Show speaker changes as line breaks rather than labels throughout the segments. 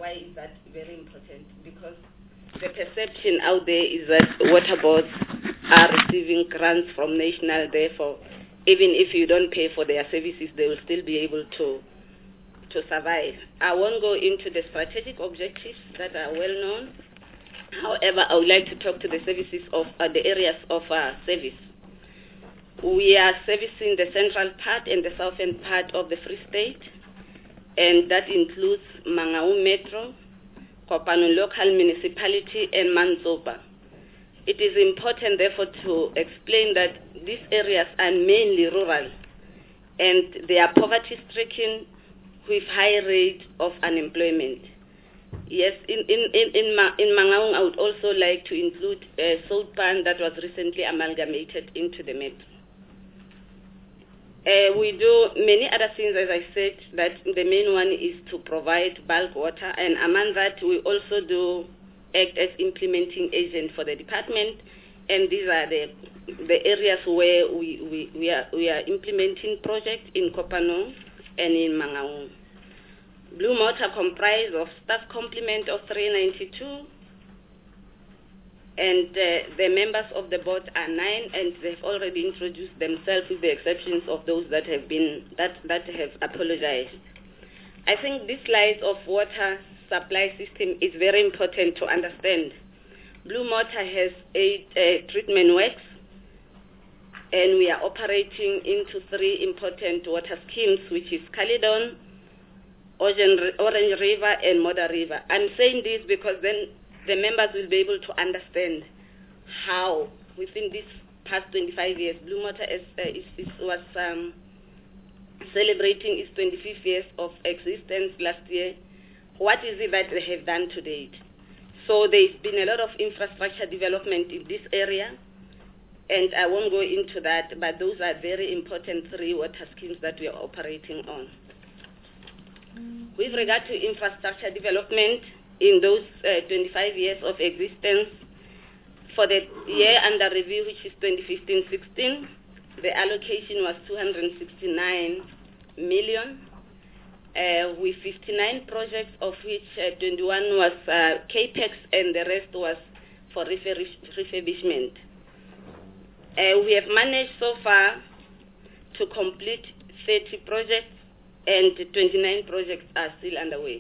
why is that very important? Because the perception out there is that water boards are receiving grants from national, therefore, even if you don't pay for their services, they will still be able to survive. I won't go into the strategic objectives that are well known. However, I would like to talk to the services of the areas of service. We are servicing the central part and the southern part of the Free State, and that includes Mangaung Metro, Kopanong Local Municipality, and Manzoba. It is important, therefore, to explain that these areas are mainly rural, and they are poverty-stricken with high rate of unemployment. Yes, in Mangaung, I would also like to include Soutpan that was recently amalgamated into the metro. We do many other things, as I said, that the main one is to provide bulk water, and among that, we also do act as implementing agent for the department, and these are the areas where we are implementing projects in Kopanong and in Mangaung. Blue Motor comprised of staff complement of 392, and the members of the board are 9, and they've already introduced themselves, with the exceptions of those that have apologized. I think this slide of water supply system is very important to understand. Blue Motor has 8 treatment works, and we are operating into 3 important water schemes, which is Caledon, Orange River, and Moda River. I'm saying this because then the members will be able to understand how, within these past 25 years, Blue Motor was celebrating its 25th years of existence last year. What is it that they have done to date? So there's been a lot of infrastructure development in this area, and I won't go into that, but those are very important 3 water schemes that we are operating on. With regard to infrastructure development, in those 25 years of existence, for the year under review, which is 2015-16, the allocation was 269 million, with 59 projects, of which 21 was CAPEX, and the rest was for refurbishment. We have managed so far to complete 30 projects, and 29 projects are still underway.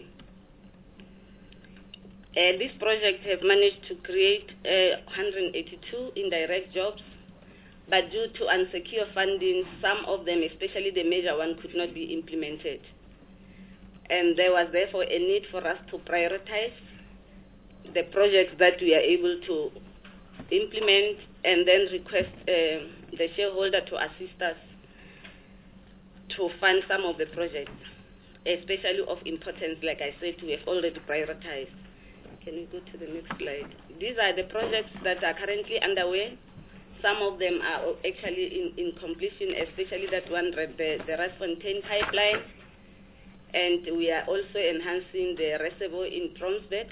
These projects have managed to create 182 indirect jobs, but due to unsecure funding, some of them, especially the major one, could not be implemented. And there was therefore a need for us to prioritize the projects that we are able to implement, and then request the shareholder to assist us to fund some of the projects, especially of importance. Like I said, we have already prioritized. Can you go to the next slide? These are the projects that are currently underway. Some of them are actually in completion, especially that one, the Rasfontein pipeline, and we are also enhancing the reservoir in Tromsdek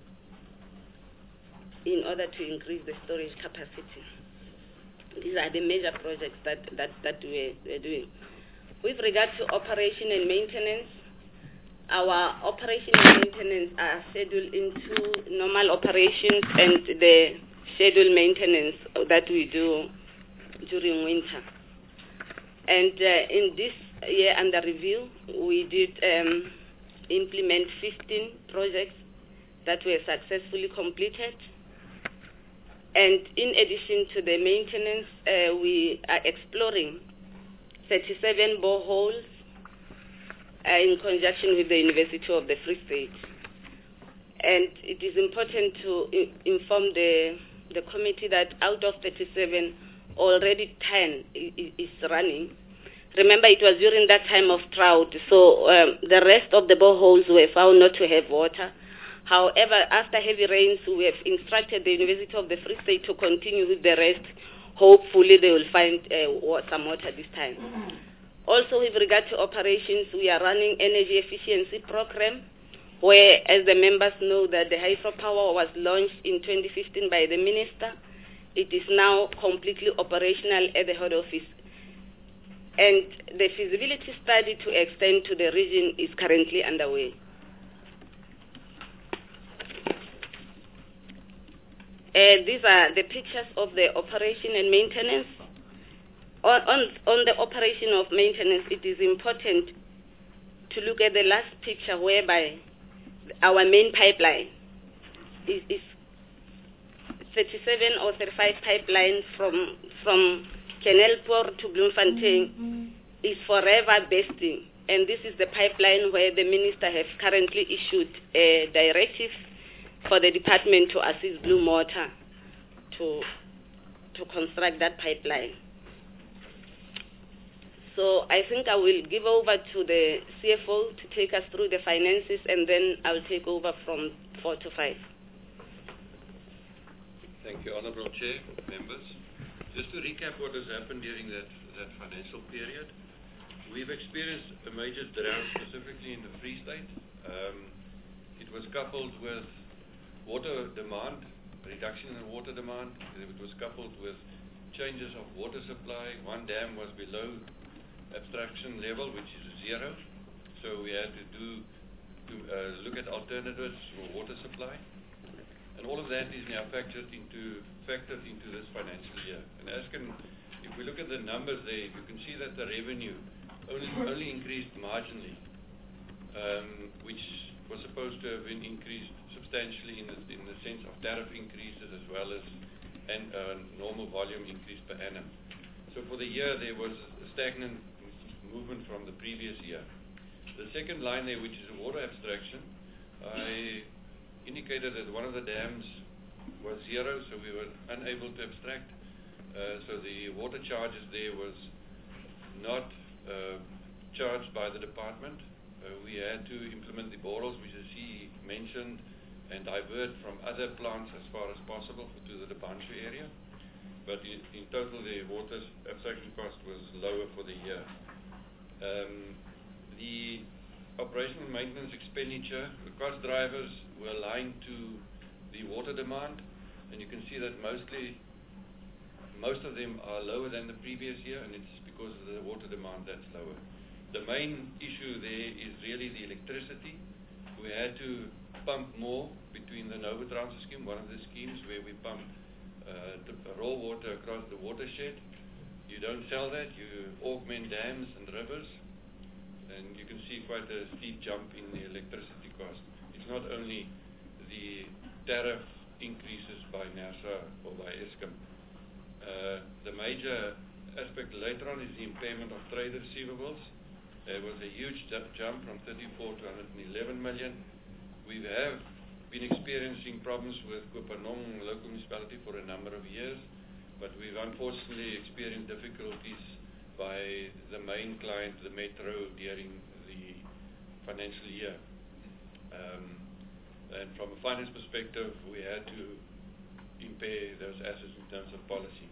in order to increase the storage capacity. These are the major projects that we're doing. With regard to operation and maintenance, our operation and maintenance are scheduled into normal operations and the scheduled maintenance that we do during winter. And in this year under review, we did implement 15 projects that were successfully completed. And in addition to the maintenance, we are exploring 37 boreholes in conjunction with the University of the Free State. And it is important to inform the committee that out of 37, already 10 is running. Remember, it was during that time of drought, so the rest of the boreholes were found not to have water. However, after heavy rains, we have instructed the University of the Free State to continue with the rest. Hopefully, they will find some water this time. Also, with regard to operations, we are running energy efficiency program, where, as the members know, that the hydropower was launched in 2015 by the minister. It is now completely operational at the head office. And the feasibility study to extend to the region is currently underway. These are the pictures of the operation and maintenance. On the operation of maintenance, it is important to look at the last picture whereby our main pipeline is 37 or 35 pipelines from Kenelport to Bloemfontein is forever bursting. And this is the pipeline where the minister has currently issued a directive for the department to assist Bloem Water to construct that pipeline. So I think I will give over to the CFO to take us through the finances, and then I'll take over from 4 to 5.
Thank you, Honourable Chair, members. Just to recap what has happened during that financial period, we've experienced a major drought, specifically in the Free State. It was coupled with water demand, reduction in water demand. It was coupled with changes of water supply. One dam was below abstraction level, which is 0. So we had to look at alternatives for water supply. And all of that is now factored into this financial year. And if we look at the numbers there, you can see that the revenue only increased marginally, which was supposed to have been increased substantially in the sense of tariff increases as well as normal volume increase per annum. So for the year, there was a stagnant movement from the previous year. The second line there, which is a water abstraction, I indicated that one of the dams was 0, so we were unable to abstract. So the water charges there was not charged by the department. We had to implement the borals, which the CE mentioned, and divert from other plants as far as possible to the Debanshu area. But in total, the water abstraction cost was lower for the year. The operational maintenance expenditure, the cost drivers were aligned to the water demand, and you can see that most of them are lower than the previous year, and it's because of the water demand that's lower. The main issue there is really the electricity. We had to pump more between the Nova Transfer scheme, one of the schemes where we pump raw water across the watershed. You don't sell that, you augment dams and rivers, and you can see quite a steep jump in the electricity cost. It's not only the tariff increases by NASA or by Eskom. The major aspect later on is the impairment of trade receivables. There was a huge jump from 34 to 111 million. We have been experiencing problems with Kopanong local municipality for a number of years, but we've unfortunately experienced difficulties by the main client, the Metro, during the financial year. And from a finance perspective, we had to impair those assets in terms of policy.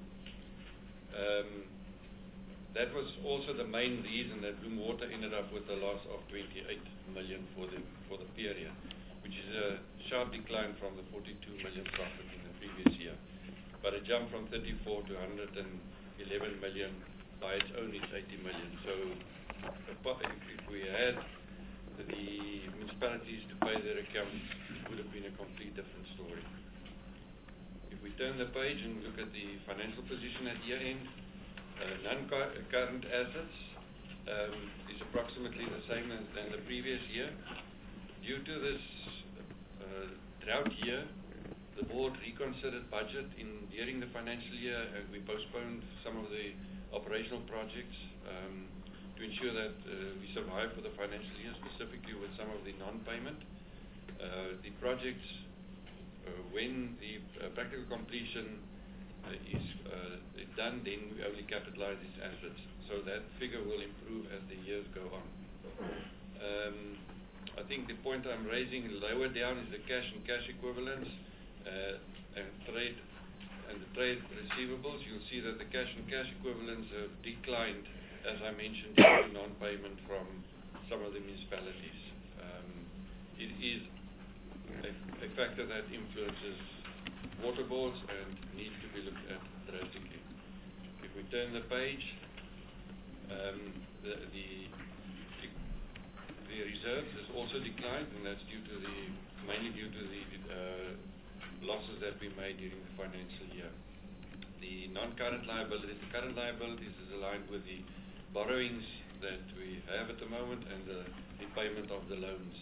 That was also the main reason that Bloem Water ended up with a loss of 28 million for the period, which is a sharp decline from the 42 million profit in the previous year. But a jump from 34 to 111 million by its own is 80 million. So if we had the municipalities to pay their accounts, it would have been a complete different story. If we turn the page and look at the financial position at year end, non-current assets is approximately the same as than the previous year. Due to this drought year, the board reconsidered budget during the financial year, and we postponed some of the operational projects to ensure that we survive for the financial year, specifically with some of the non-payment. The projects, when the practical completion is done, then we only capitalize these assets. So that figure will improve as the years go on. I think the point I'm raising lower down is the cash and cash equivalents and the trade receivables. You'll see that the cash and cash equivalents have declined, as I mentioned, due to non-payment from some of the municipalities. It is a factor that influences water boards and needs to be looked at drastically. If we turn the page, the reserves has also declined, and that's mainly due to the losses that we made during the financial year. The non-current liabilities, the current liabilities is aligned with the borrowings that we have at the moment and the repayment of the loans.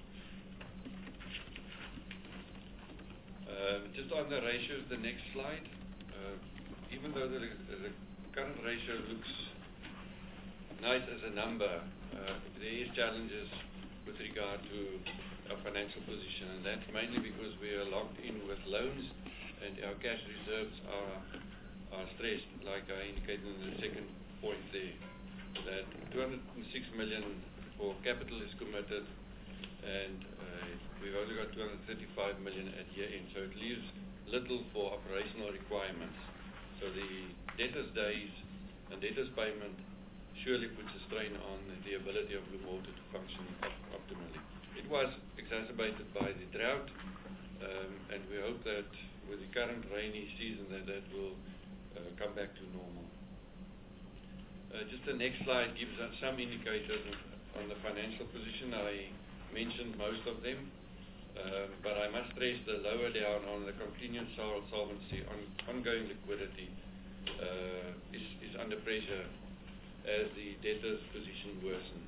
Just on the ratios, the next slide. Even though the current ratio looks nice as a number, there is challenges with regard to our financial position, and that's mainly because we are locked in with loans and our cash reserves are stressed, like I indicated in the second point there, that 206 million for capital is committed, and we've only got 235 million at year end, so it leaves little for operational requirements. So the debtors days and debtors payment surely puts a strain on the ability of Blue Water to function optimally. It was exacerbated by the drought, and we hope that with the current rainy season that will come back to normal. Just the next slide gives us some indicators on the financial position. I mentioned most of them, but I must stress the lower down on the continued solvency, ongoing liquidity is under pressure as the debtors position worsens.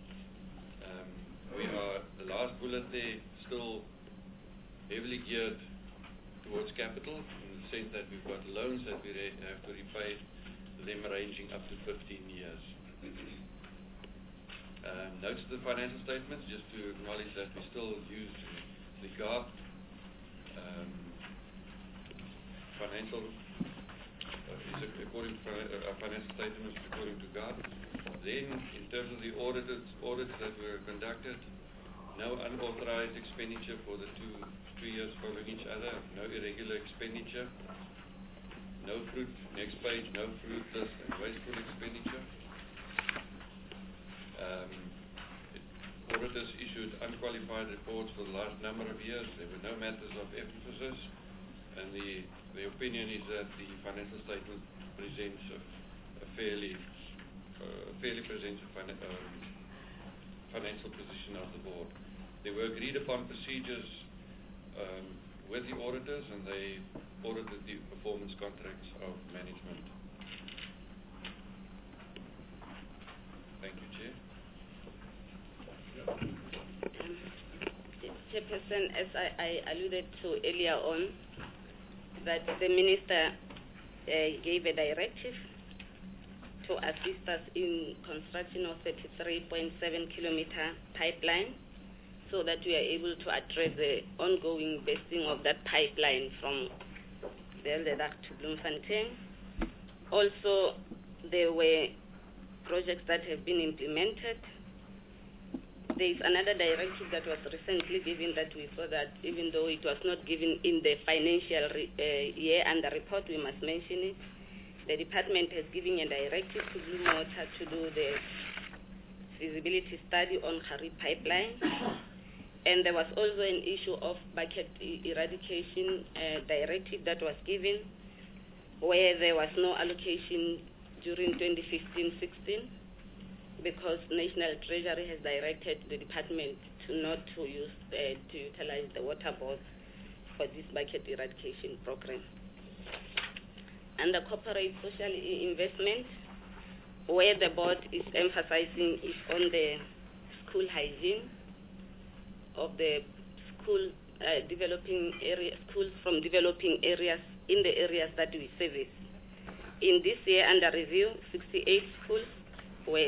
We are, the last bullet there, still heavily geared towards capital in the sense that we've got loans that we have to repay, them ranging up to 15 years. Notes to the financial statements, just to acknowledge that we still use the GARP financial, according to our financial statements according to GARP. Then, in terms of the audits that were conducted, no unauthorized expenditure for the two years following each other, no irregular expenditure, no fruit, next page, no fruitless and wasteful expenditure. Auditors issued unqualified reports for the last number of years. There were no matters of emphasis, and the opinion is that the financial statement presents a fairly presents a financial position of the board. There were agreed upon procedures with the auditors, and they audited the performance contracts of management. Thank you, Chair.
Chairperson, as I alluded to earlier on, that the minister gave a directive to assist us in construction of 33.7 kilometer pipeline, so that we are able to address the ongoing bursting of that pipeline from Beldedag to Bloemfontein. Also, there were projects that have been implemented. There is another directive that was recently given that we saw that even though it was not given in the financial year and the report, we must mention it. The department has given a directive to Blue Water to do the feasibility study on Khari pipeline. And there was also an issue of bucket eradication directive that was given, where there was no allocation during 2015-16, because National Treasury has directed the department to utilize the water board for this bucket eradication program. And the corporate social investment, where the board is emphasizing is on the school hygiene of the schools from developing areas in the areas that we service. In this year under review, 68 schools were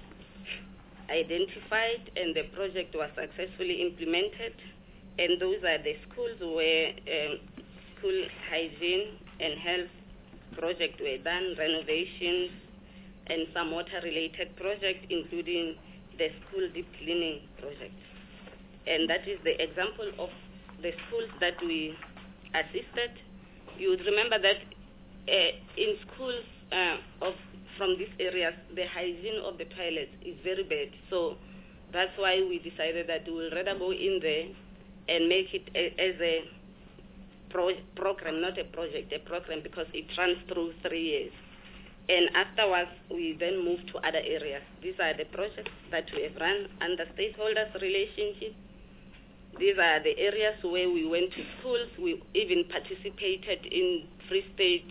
identified and the project was successfully implemented, and those are the schools where school hygiene and health project were done, renovations and some water related projects, including the school deep cleaning project. And that is the example of the schools that we assisted. You would remember that in schools from these areas, the hygiene of the toilets is very bad. So that's why we decided that we will rather go in there and make it as a program, not a project, a program, because it runs through 3 years. And afterwards, we then move to other areas. These are the projects that we have run under stakeholders' relationship These are the areas where we went to schools. We even participated in Free State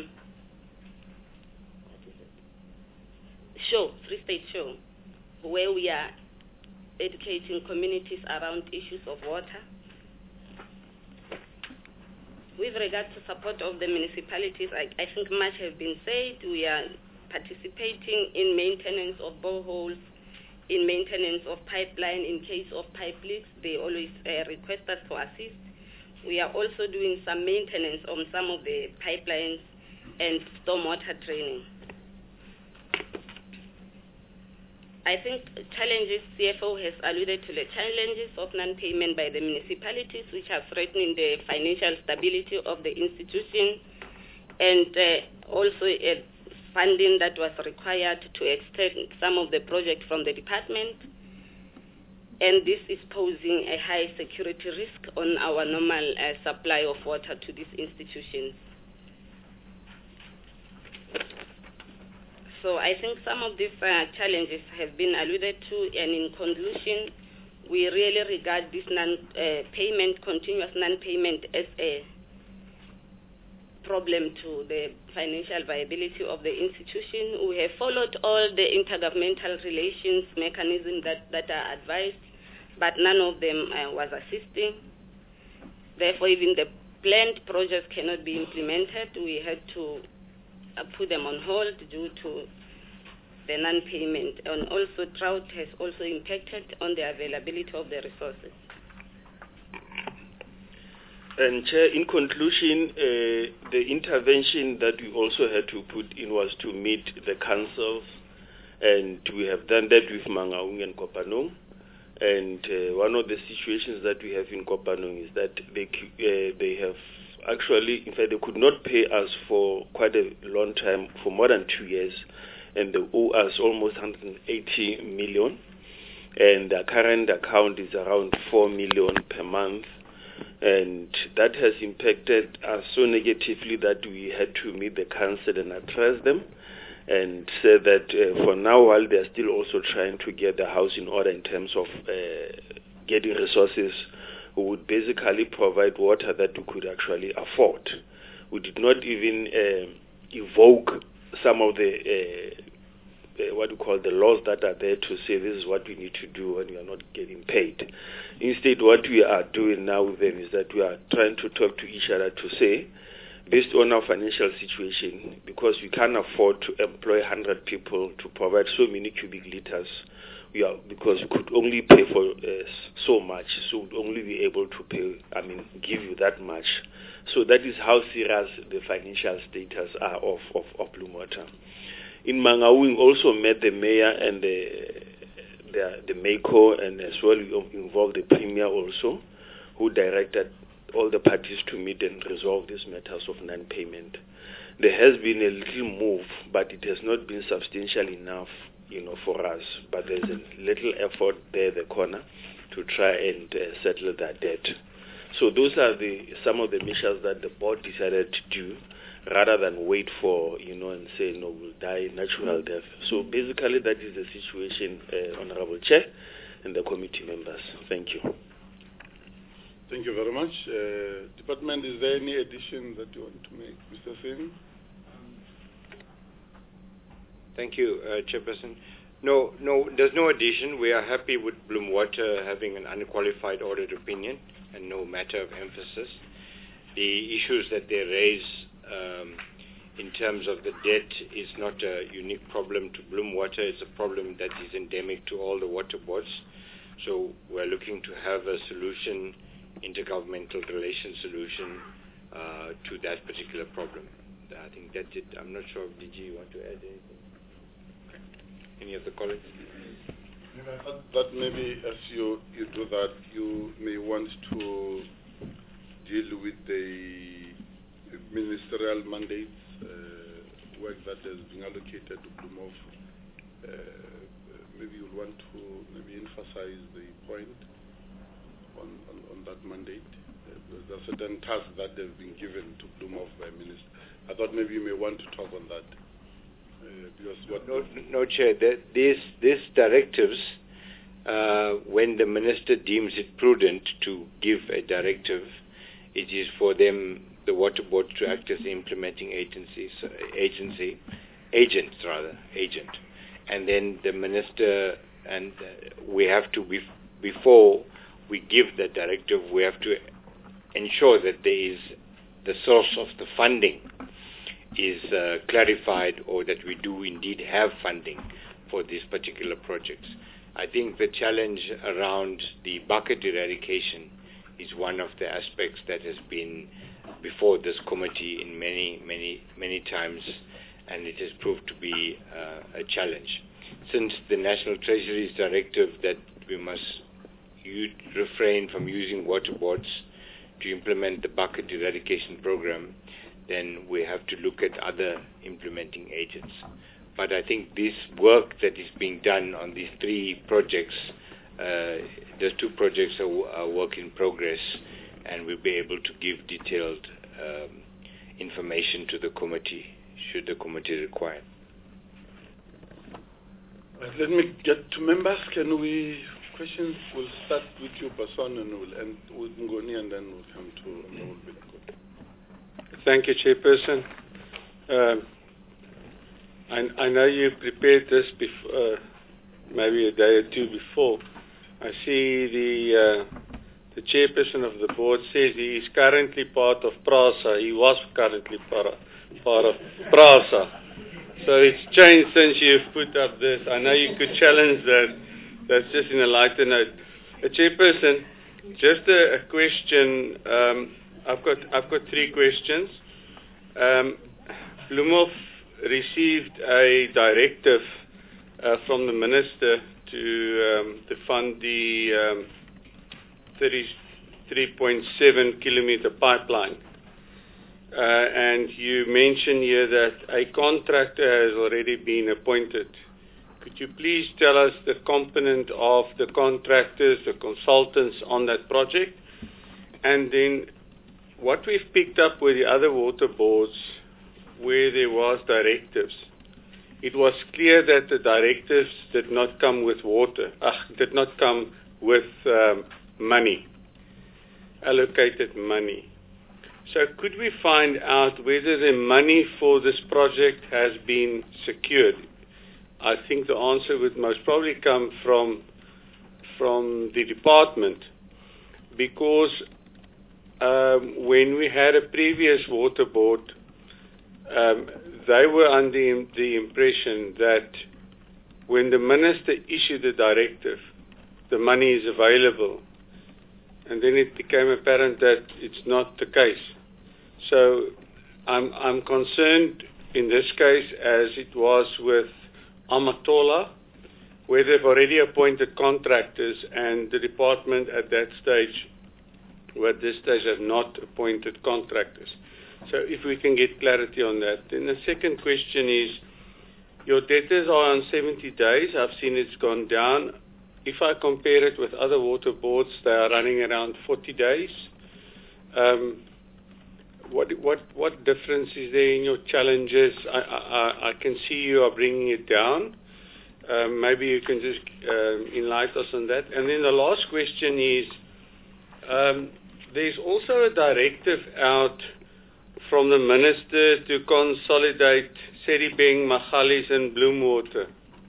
Free State Show, where we are educating communities around issues of water. With regard to support of the municipalities, I think much has been said. We are participating in maintenance of boreholes, in maintenance of pipeline. In case of pipe leaks, they always request us to assist. We are also doing some maintenance on some of the pipelines and stormwater training. I think challenges, CFO has alluded to the challenges of non-payment by the municipalities, which are threatening the financial stability of the institution, and also funding that was required to extend some of the projects from the department. And this is posing a high security risk on our normal supply of water to these institutions. So I think some of these challenges have been alluded to, and in conclusion, we really regard this continuous non-payment as a problem to the financial viability of the institution. We have followed all the intergovernmental relations mechanisms that are advised, but none of them was assisting. Therefore, even the planned projects cannot be implemented. We had to put them on hold due to the non-payment, and also drought has also impacted on the availability of the resources.
And Chair, in conclusion, the intervention that we also had to put in was to meet the councils, and we have done that with Mangaung and Kopanong. And one of the situations that we have in Kopanong is that they have actually, in fact, they could not pay us for quite a long time, for more than 2 years, and they owe us almost 180 million, and the current account is around 4 million per month, and that has impacted us so negatively that we had to meet the council and address them, and say that for now, while they're still also trying to get the house in order in terms of getting resources, we would basically provide water that we could actually afford. We did not even evoke some of the what we call the laws that are there to say this is what we need to do when we are not getting paid. Instead, what we are doing now with them is that we are trying to talk to each other to say, based on our financial situation, because we can't afford to employ 100 people to provide so many cubic liters, because we could only pay for so much, so we'd only be able to pay, give you that much. So that is how serious the financial status are of Bloem Water. In Mangaung, we also met the mayor and the MECO, and as well we involved the premier also, who directed all the parties to meet and resolve these matters of non-payment. There has been a little move, but it has not been substantial enough, for us. But there's a little effort there in the corner to try and settle that debt. So those are some of the measures that the board decided to do, rather than wait for, and say, no, we'll die natural death. So basically that is the situation, Honorable Chair and the committee members. Thank you.
Thank you very much. Department, is there any addition that you want to make? Mr. Singh?
Thank you, Chairperson. No, there's no addition. We are happy with Bloem Water having an unqualified audit opinion and no matter of emphasis. The issues that they raise in terms of the debt is not a unique problem to Bloem Water. It's a problem that is endemic to all the water boards. So we're looking to have a solution, intergovernmental relation solution to that particular problem. I think that's it. I'm not sure if DG want to add anything. Any of the colleagues?
That maybe as you do that, you may want to deal with the ministerial mandates, work that has been allocated to Bloem Water. Maybe you'll want to emphasize the point on that mandate. There are certain tasks that have been given to Bloem Water by minister. I thought maybe you may want to talk on that.
No, Chair. These directives when the minister deems it prudent to give a directive, it is for them, the water board, to act as the implementing agent, and then the minister, and we have to, before we give the directive, we have to ensure that there is the source of the funding is clarified, or that we do indeed have funding for these particular projects. I think the challenge around the bucket eradication is one of the aspects that has been before this committee in many times, and it has proved to be a challenge. Since the National Treasury's directive that we must refrain from using water boards to implement the bucket eradication program, then we have to look at other implementing agents. But I think this work that is being done on these three projects, those two projects are work in progress, and we'll be able to give detailed information to the committee, should the committee require.
Let me get to members. Can we questions? We'll start with you, Bason, and we'll end with Ngoni, and then we'll come to Honorable Bidco.
Thank you, Chairperson. I know you prepared this before, maybe a day or two before. I see the chairperson of the board says he is currently part of PRASA. He was currently part of PRASA. So it's changed since you've put up this. I know you could challenge that. That's just in a lighter note. Chairperson, just a question. I've got three questions. Bloemhof received a directive from the minister to fund the 33.7 kilometer pipeline. And you mentioned here that a contractor has already been appointed. Could you please tell us the component of the contractors, the consultants on that project? And then what we've picked up with the other water boards where there was directives, it was clear that the directives did not come with did not come with money, allocated money. So could we find out whether the money for this project has been secured? I think the answer would most probably come from the department, because when we had a previous water board, they were under the impression that when the minister issued the directive, the money is available. And then it became apparent that it's not the case. So I'm concerned in this case, as it was with Amatola, where they've already appointed contractors, and the department at that stage, have not appointed contractors. So if we can get clarity on that. Then the second question is, your debtors are on 70 days. I've seen it's gone down. If I compare it with other water boards, they are running around 40 days. What difference is there in your challenges? I can see you are bringing it down. Maybe you can just enlighten us on that. And then the last question is, there's also a directive out from the minister to consolidate Sedibeng, Magalies and Bloemwater.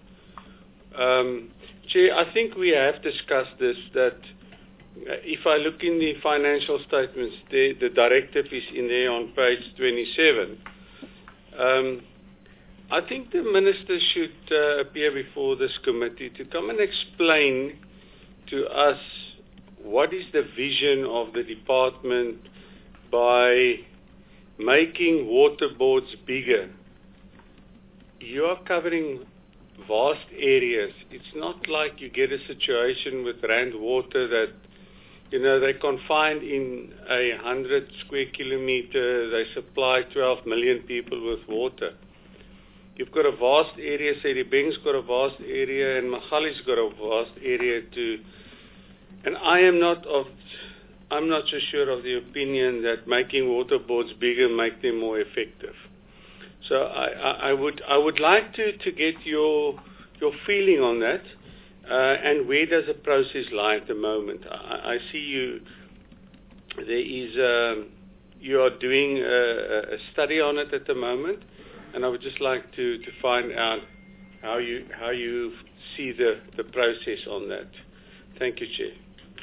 Chair, I think we have discussed this, that if I look in the financial statements, the directive is in there on page 27. I think the minister should appear before this committee to come and explain to us what is the vision of the department by making water boards bigger. You are covering vast areas. It's not like you get a situation with Rand Water that, they're confined in 100 square kilometer. They supply 12 million people with water. You've got a vast area. Sedibeng's got a vast area, and Magalies got a vast area too. And I'm not so sure of the opinion that making water boards bigger make them more effective. So I would like to get your feeling on that, And where does the process lie at the moment? I see you are doing a study on it at the moment, and I would just like to find out how you see the process on that. Thank you, Chair.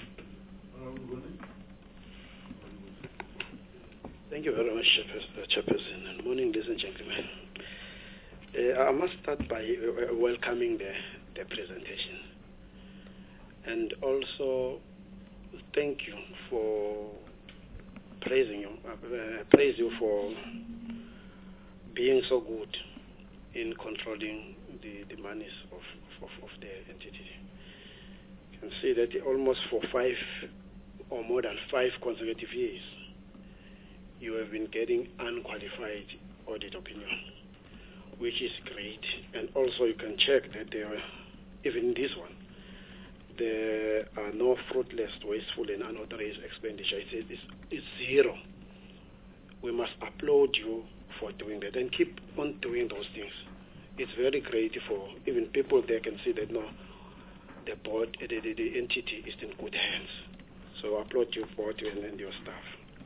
Thank you very much, Chairperson, and morning, ladies and gentlemen. I must start by welcoming the presentation, and also thank you for praise you for being so good in controlling the monies of the entity. You can see that almost for 5 or more than 5 consecutive years, you have been getting unqualified audit opinion, which is great. And also you can check that even in this one, there are no fruitless, wasteful, and unauthorized expenditure. It's zero. We must applaud you for doing that and keep on doing those things. It's very great for even people there can see that no, the board, the entity is in good hands. So I applaud you for it and your staff.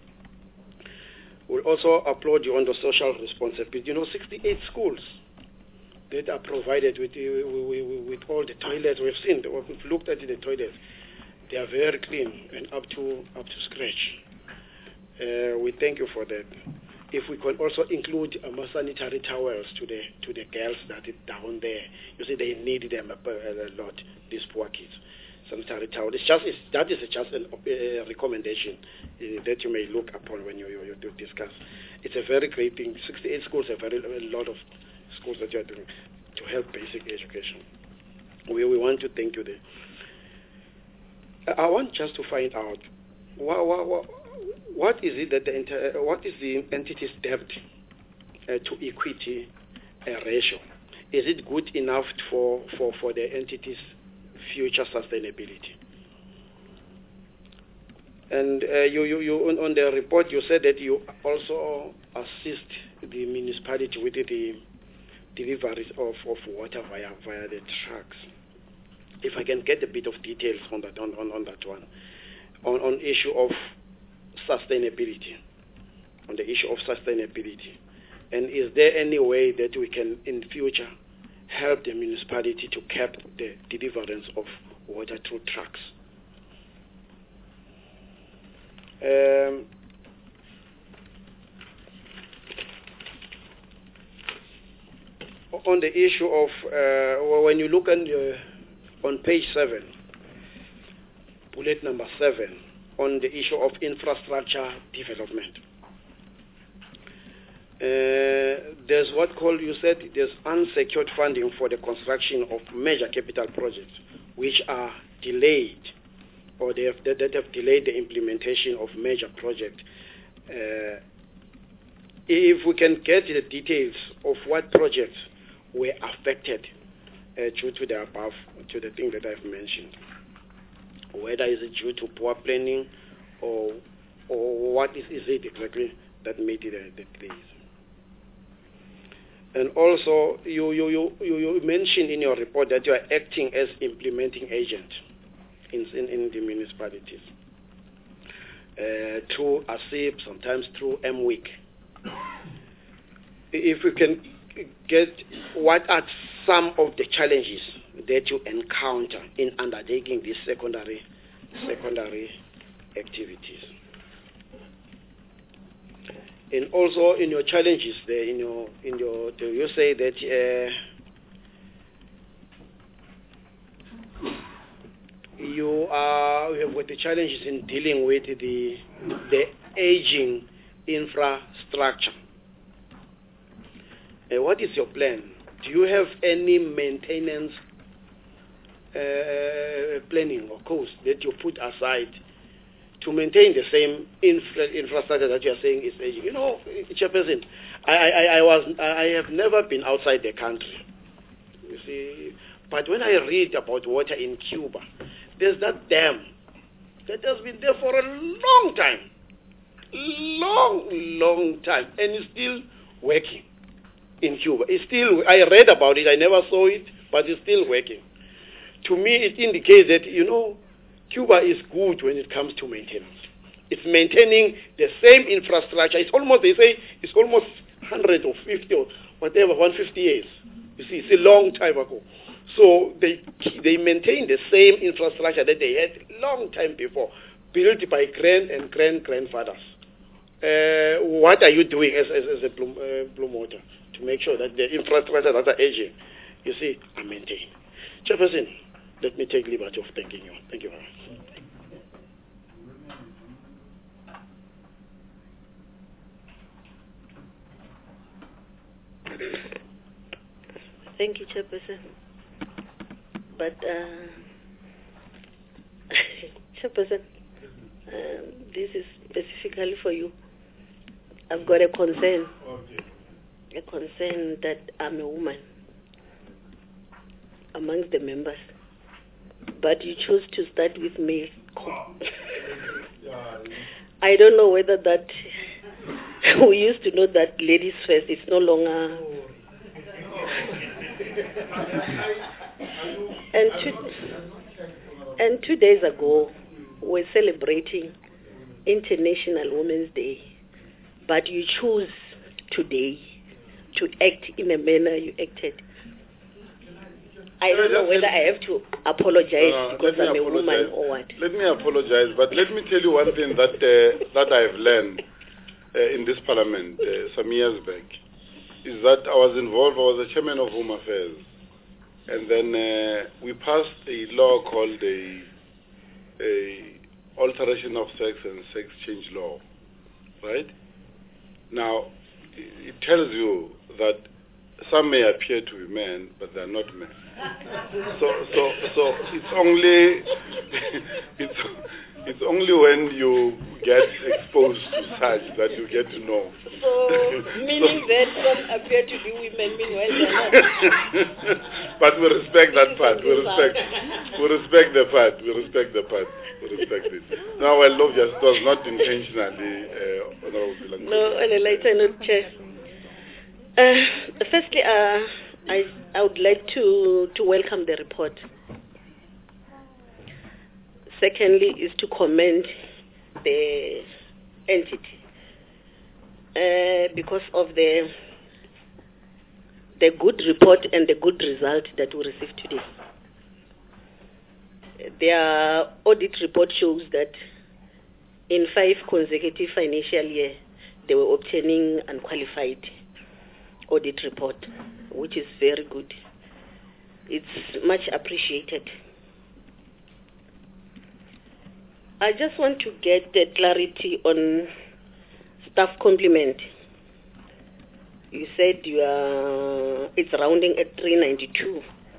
We'll also applaud you on the social responsibility. 68 schools that are provided with all the toilets we've seen. We've looked at the toilets. They are very clean and up to scratch. We thank you for that. If we can also include sanitary towels to the girls that are down there, you see they need them a lot. These poor kids. Sanitary towel. That is just a recommendation that you may look upon when you discuss. It's a very great thing. 68 schools, a lot of schools that you are doing to help basic education. We want to thank you there. I want just to find out what is it that what is the entity's debt to equity ratio? Is it good enough for the entity's future sustainability? And you on the report you said that you also assist the municipality with the deliveries of water via the trucks. If I can get a bit of details on that on that one, on issue of sustainability, on the issue of sustainability, and is there any way that we can in future help the municipality to cap the deliverance of water through trucks? On the issue of when you look on page 7, bullet number 7, on the issue of infrastructure development. There's you said there's unsecured funding for the construction of major capital projects which are delayed, or that have delayed the implementation of major projects. If we can get the details of what projects were affected due to the above, to the thing that I've mentioned, whether is it due to poor planning or what is it exactly that made it the case. And also, you mentioned in your report that you are acting as implementing agent in the municipalities through ASIP, sometimes through MWIC. If we can get what are some of the challenges that you encounter in undertaking these secondary activities. And also in your challenges there, you say that you have got the challenges in dealing with the aging infrastructure. What is your plan? Do you have any maintenance planning or cost that you put aside to maintain the same infrastructure that you are saying is aging? Chairperson, I have never been outside the country, you see, but when I read about water in Cuba, there's that dam that has been there for a long time, and it's still working in Cuba. It's still, I read about it, I never saw it, but it's still working. to me, it indicates that, Cuba is good when it comes to maintenance. It's maintaining the same infrastructure. It's almost, they say, it's almost 100 or 50 or whatever, 150 years. You see, it's a long time ago. So they maintain the same infrastructure that they had long time before, built by grandfathers. What are you doing as a Blue Water to make sure that the infrastructure that are aging, you see, are maintained? Chairperson, let me take liberty of thanking you. Thank you very much.
Thank you, Chairperson. But, Chairperson, this is specifically for you. I've got a concern. A concern that I'm a woman amongst the members. But you chose to start with male. I don't know whether that we used to know that ladies first. It's no longer. And 2 days ago, we're celebrating International Women's Day, but you choose today to act in a manner you acted. I don't know whether I have to apologize because I'm a woman or what.
Let me apologize, but let me tell you one thing that I've learned in this parliament some years back, is that I was involved, I was the chairman of Home Affairs, and then we passed a law called a alteration of sex and sex change law, right? Now, it tells you that some may appear to be men, but they're not men. So it's only it's only when you get exposed to such that you get to know.
So meaning that some appear to be women, meanwhile they're not.
But we respect that part. We respect the part. We respect it. No, well, obviously, it was not intentionally, Honorable.
No, on a lighter note, Chair. Firstly, I would like to welcome the report. Secondly, is to commend the entity because of the good report and the good result that we received today. Their audit report shows that in 5 consecutive financial years, they were obtaining unqualified audit report, which is very good. It's much appreciated. I just want to get the clarity on staff complement. You said it's rounding at 392.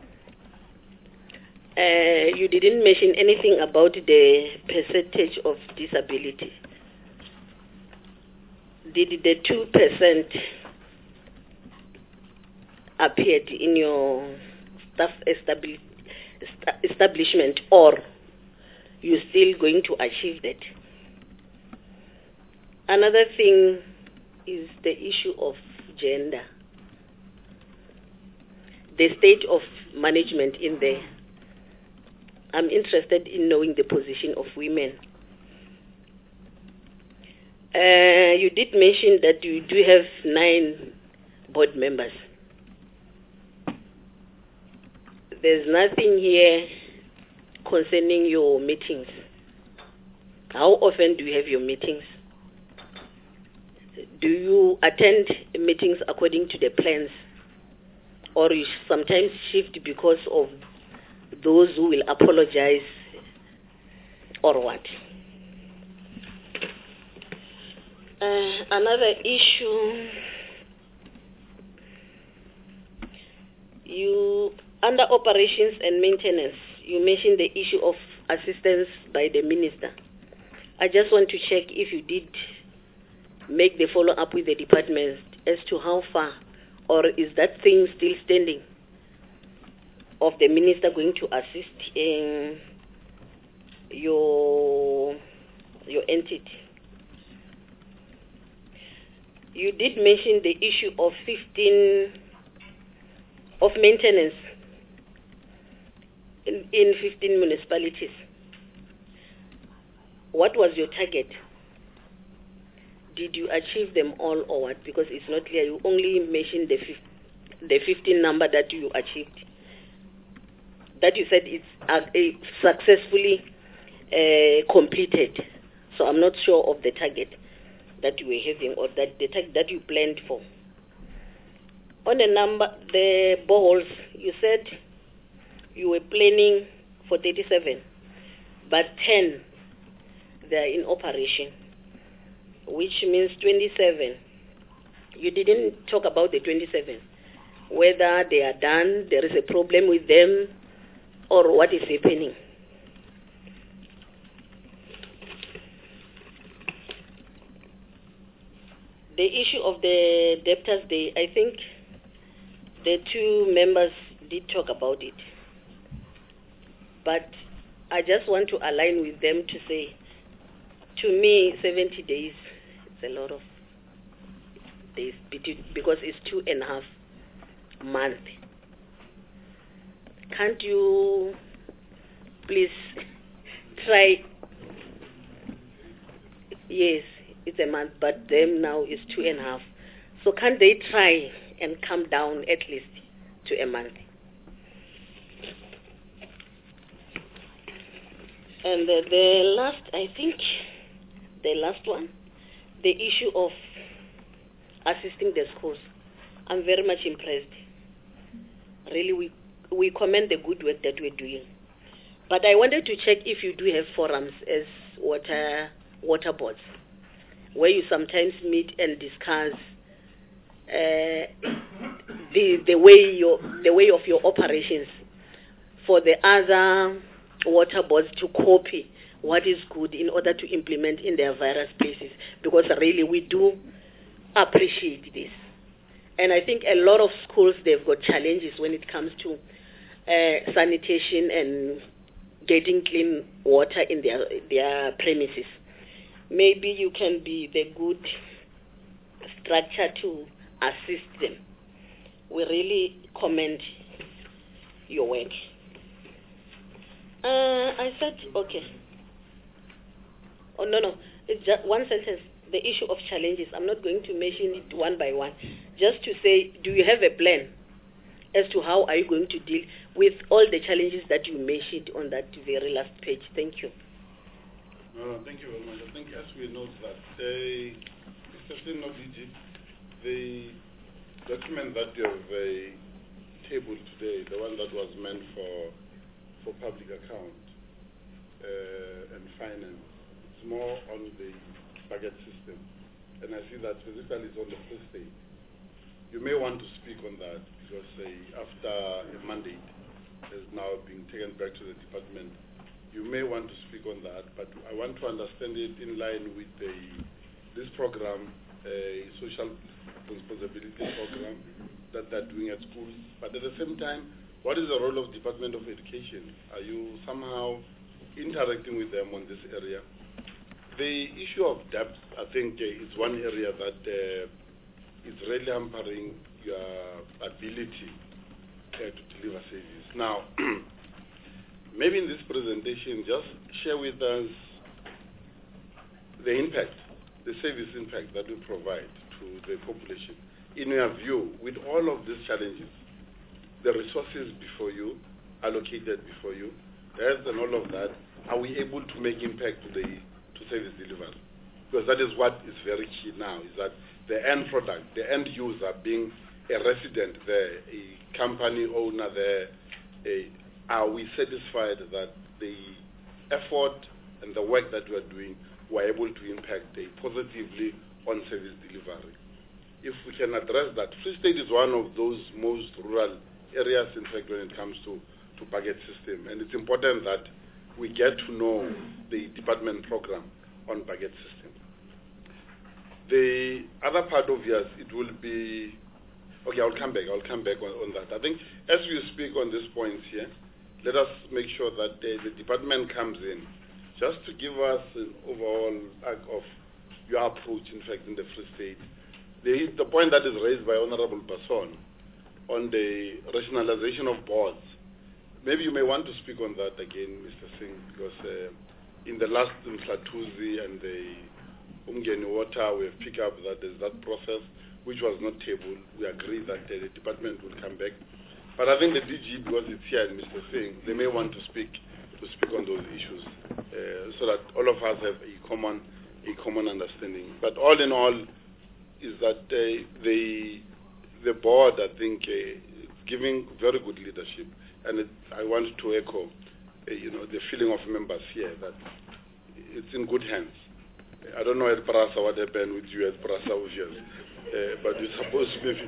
You didn't mention anything about the percentage of disability. Did the 2% appeared in your staff establishment, or you're still going to achieve that? Another thing is the issue of gender. The state of management in there. I'm interested in knowing the position of women. You did mention that you do have 9 board members. There's nothing here concerning your meetings. How often do you have your meetings? Do you attend meetings according to the plans, or you sometimes shift because of those who will apologize, or what? Another issue, under operations and maintenance, you mentioned the issue of assistance by the minister. I just want to check if you did make the follow-up with the departments as to how far, or is that thing still standing, of the minister going to assist in your entity? You did mention the issue of 15 of maintenance. in 15 municipalities. What was your target? Did you achieve them all or what? Because it's not clear. You only mentioned the 15 number that you achieved. That you said it's successfully completed. So I'm not sure of the target that you were having or that the target that you planned for. On the boreholes, you said you were planning for 37, but 10 they are in operation, which means 27. You didn't talk about the 27, whether they are done, there is a problem with them, or what is happening. The issue of the debtors day, I think the two members did talk about it. But I just want to align with them to say, to me, 70 days, it's a lot of days because it's 2.5 months. Can't you please try? Yes, it's a month, but them now is 2.5. So can't they try and come down at least to a month? And the last, I think, the last one, the issue of assisting the schools. I'm very much impressed. Really, we commend the good work that we're doing. But I wanted to check if you do have forums as water boards, where you sometimes meet and discuss the way of your operations for the other water boards to copy what is good in order to implement in their various places, because really we do appreciate this. And I think a lot of schools, they've got challenges when it comes to sanitation and getting clean water in their premises. Maybe you can be the good structure to assist them. We really commend your work. I said, okay. Oh, no. It's just one sentence. The issue of challenges. I'm not going to mention it one by one. Just to say, do you have a plan as to how are you going to deal with all the challenges that you mentioned on that very last page? Thank you.
Thank you very much. I think as we note that, Mr. Sinodiji, the document that you have tabled today, the one that was meant for public account and finance, it's more on the budget system. And I see that specifically it's on the first stage. You may want to speak on that because after a mandate has now been taken back to the department, you may want to speak on that, but I want to understand it in line with this program, a social responsibility program that they're doing at schools. But at the same time, what is the role of Department of Education? Are you somehow interacting with them on this area? The issue of debt, I think, is one area that is really hampering your ability to deliver service. Now, maybe in this presentation, just share with us the impact, the service impact that we provide to the population. In your view, with all of these challenges, the resources before you, allocated before you, and all of that, are we able to make impact to service delivery? Because that is what is very key now, is that the end product, the end user being a resident there, a company owner there, are we satisfied that the effort and the work that we are doing were able to impact positively on service delivery? If we can address that, Free State is one of those most rural areas, in fact, when it comes to budget system. And it's important that we get to know the department program on budget system. The other part of yours, it will be, okay, I'll come back on that. I think as we speak on these points here, let us make sure that the department comes in just to give us an overall arc of your approach, in fact, in the Free State. The point that is raised by Honorable Basson on the rationalization of boards, maybe you may want to speak on that again, Mr. Singh, because in the last Mhlatuzi and the Umgeni Water, we have picked up that there's that process which was not tabled. We agree that the department will come back. But I think the DG, because it's here, Mr. Singh, they may want to speak on those issues so that all of us have a common understanding. But all in all, is that the board, I think, is giving very good leadership, and I want to echo, the feeling of members here that it's in good hands. I don't know at Prasa what happened with you at Prasa Uvias, but you're supposed to maybe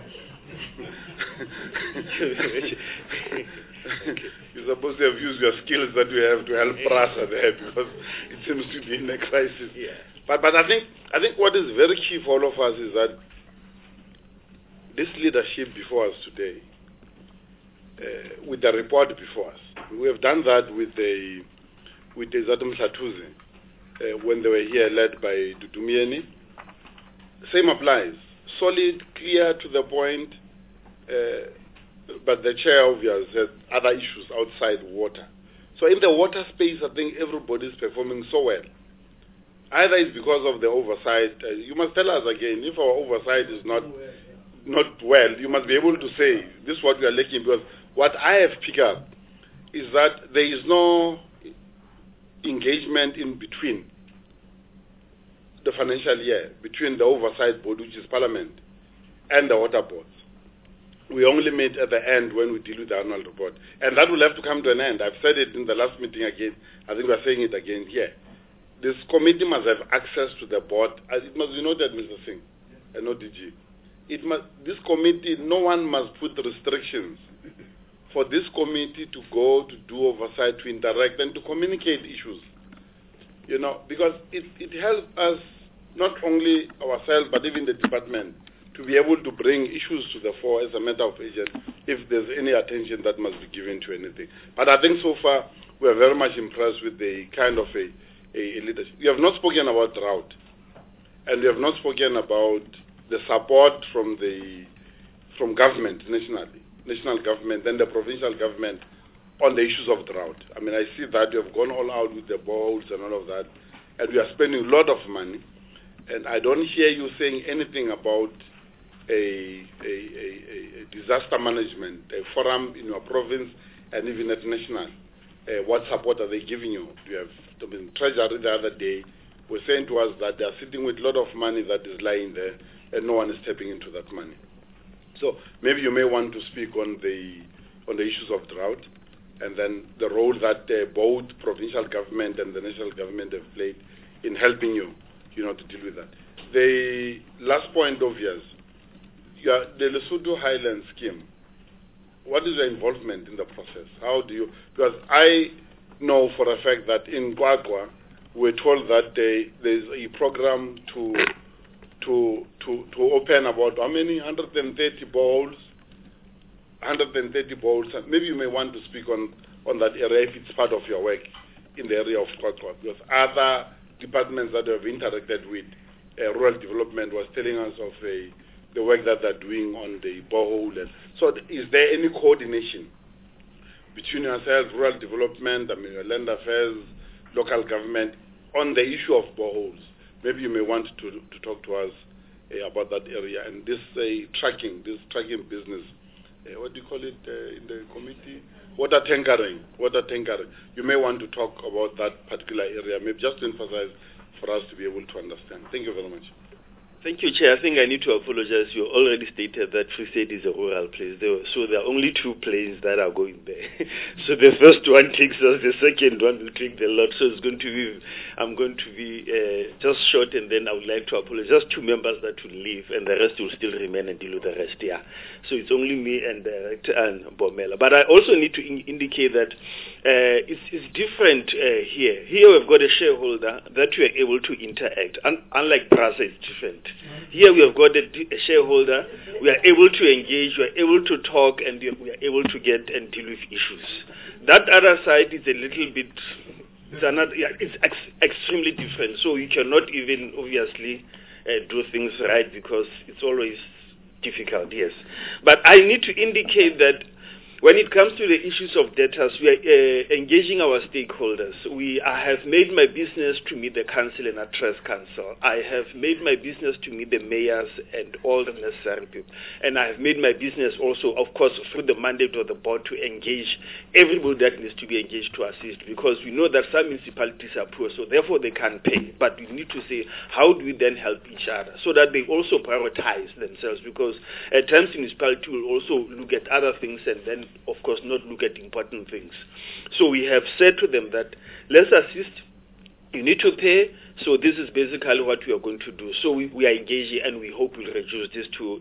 you're supposed to have used your skills that you have to help Prasa there, because it seems to be in a crisis.
Yeah.
But I think what is very key for all of us is that this leadership before us today, with the report before us, we have done that with the Zatum Mhlatuzi, when they were here led by Dudumieni. Same applies. Solid, clear, to the point, but the chair of yours has other issues outside water. So in the water space, I think everybody is performing so well. Either it's because of the oversight. You must tell us again, if our oversight is not well, you must be able to say, this is what we are lacking, because what I have picked up is that there is no engagement in between the financial year, between the oversight board, which is Parliament, and the water boards. We only meet at the end when we deal with the annual report. And that will have to come to an end. I've said it in the last meeting again. I think we're saying it again here. This committee must have access to the board. It must be noted, Mr. Singh, and not DG. This committee, no one must put restrictions for this committee to go to do oversight, to interact, and to communicate issues. Because it helps us, not only ourselves, but even the department, to be able to bring issues to the fore as a matter of urgency, if there's any attention that must be given to anything. But I think so far, we are very much impressed with the kind of a leadership. We have not spoken about drought, and we have not spoken about the support from government nationally, national government and the provincial government on the issues of drought. I mean, I see that you have gone all out with the boats and all of that, and we are spending a lot of money, and I don't hear you saying anything about a disaster management, a forum in your province and even at national. What support are they giving you? You have Treasury the other day was saying to us that they are sitting with a lot of money that is lying there, and no one is tapping into that money. So maybe you may want to speak on the issues of drought, and then the role that both provincial government and the national government have played in helping you, to deal with that. The last point of yours, the Lesotho Highland scheme. What is your involvement in the process? How do you? Because I know for a fact that in Kwakwa, we're told that there's a program to open about how many? 130 bowls. 130 bowls. And maybe you may want to speak on that area if it's part of your work in the area of Kwakwa. Because other departments that have interacted with rural development was telling us of the work that they're doing on the borehole. So is there any coordination between yourselves, rural development, land affairs, local government, on the issue of boreholes? Maybe you may want to talk to us about that area. And this tracking business, what do you call it in the committee? Water tankering. You may want to talk about that particular area, maybe just to emphasize for us to be able to understand. Thank you very much.
Thank you, Chair. I think I need to apologize. You already stated that Free State is a rural place. So there are only two planes that are going there. So the first one takes us, the second one will take the lot. So I'm going to be just short, and then I would like to apologize. Just two members that will leave, and the rest will still remain and deal with the rest, yeah. So it's only me and Director and Bomela. But I also need to indicate that it's different here. Here we've got a shareholder that we are able to interact. Unlike Prasa, it's different. Here we have got a shareholder, we are able to engage, we are able to talk, and we are able to get and deal with issues. That other side is a little bit, it's extremely different. So you cannot even obviously do things right, because it's always difficult, yes. But I need to indicate that When it comes to the issues of debtors, we are engaging our stakeholders. I have made my business to meet the council and address council. I have made my business to meet the mayors and all the necessary people. And I have made my business also, of course, through the mandate of the board to engage everybody that needs to be engaged to assist, because we know that some municipalities are poor, so therefore they can't pay. But we need to say, how do we then help each other so that they also prioritize themselves, because at times municipality will also look at other things and then of course not look at important things. So we have said to them that let's assist, you need to pay, so this is basically what we are going to do. So we are engaging, and we hope we'll reduce this to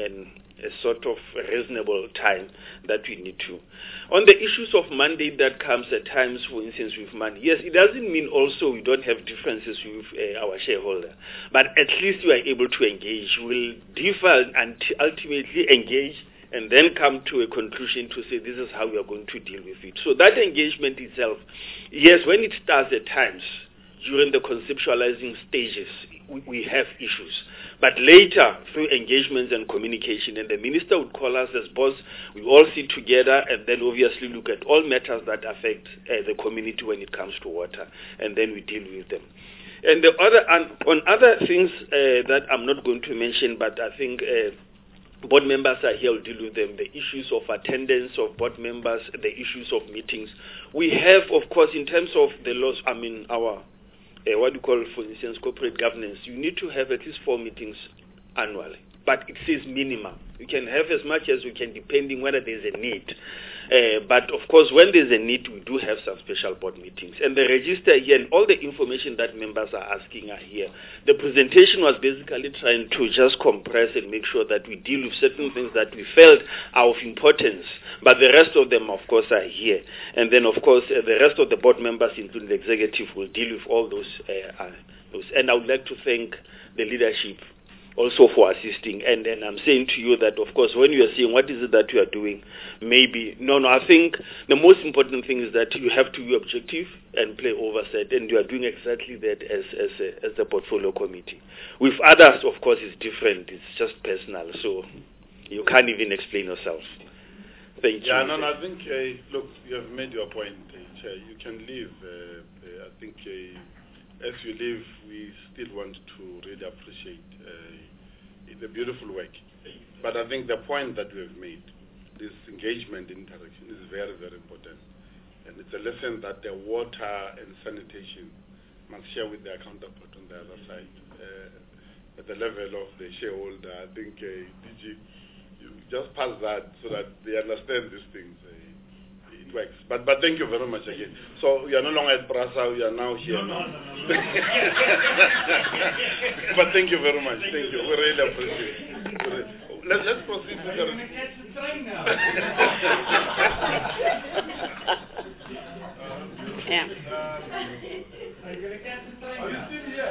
a sort of reasonable time that we need to. On the issues of mandate that comes at times, for instance, with money, yes, it doesn't mean also we don't have differences with our shareholder, but at least we are able to engage. We'll differ and ultimately engage, and then come to a conclusion to say this is how we are going to deal with it. So that engagement itself, yes, when it starts at times, during the conceptualizing stages, we have issues. But later, through engagements and communication, and the minister would call us as boss, we all sit together and then obviously look at all matters that affect the community when it comes to water, and then we deal with them. And on other things that I'm not going to mention, but I think board members are here to deal with them, the issues of attendance of board members, the issues of meetings. We have, of course, in terms of the laws, our what you call, for instance, corporate governance, you need to have at least 4 meetings annually. But it says minimum. You can have as much as you can, depending whether there's a need. But of course, when there's a need, we do have some special board meetings. And the register here and all the information that members are asking are here. The presentation was basically trying to just compress and make sure that we deal with certain things that we felt are of importance. But the rest of them, of course, are here. And then, of course, the rest of the board members, including the executive, will deal with all those. And I would like to thank the leadership also for assisting. And then I'm saying to you that, of course, when you are saying what is it that you are doing, I think the most important thing is that you have to be objective and play oversight, and you are doing exactly that as the portfolio committee. With others, of course, it's different. It's just personal, so you can't even explain yourself. Thank you.
I think, look, you have made your point, Chair. You can leave. I think as you leave, we still want to really appreciate the beautiful work. But I think the point that we have made, this engagement interaction, is very, very important. And it's a lesson that the water and sanitation must share with their counterpart on the other side. At the level of the shareholder, I think, DG, you just pass that so that they understand these things. It works. But thank you very much again. So we are no longer at Brasa, we are now here. No. But thank you very much. Thank you. We really appreciate it. Let's proceed with the
Yeah.
Are you still here?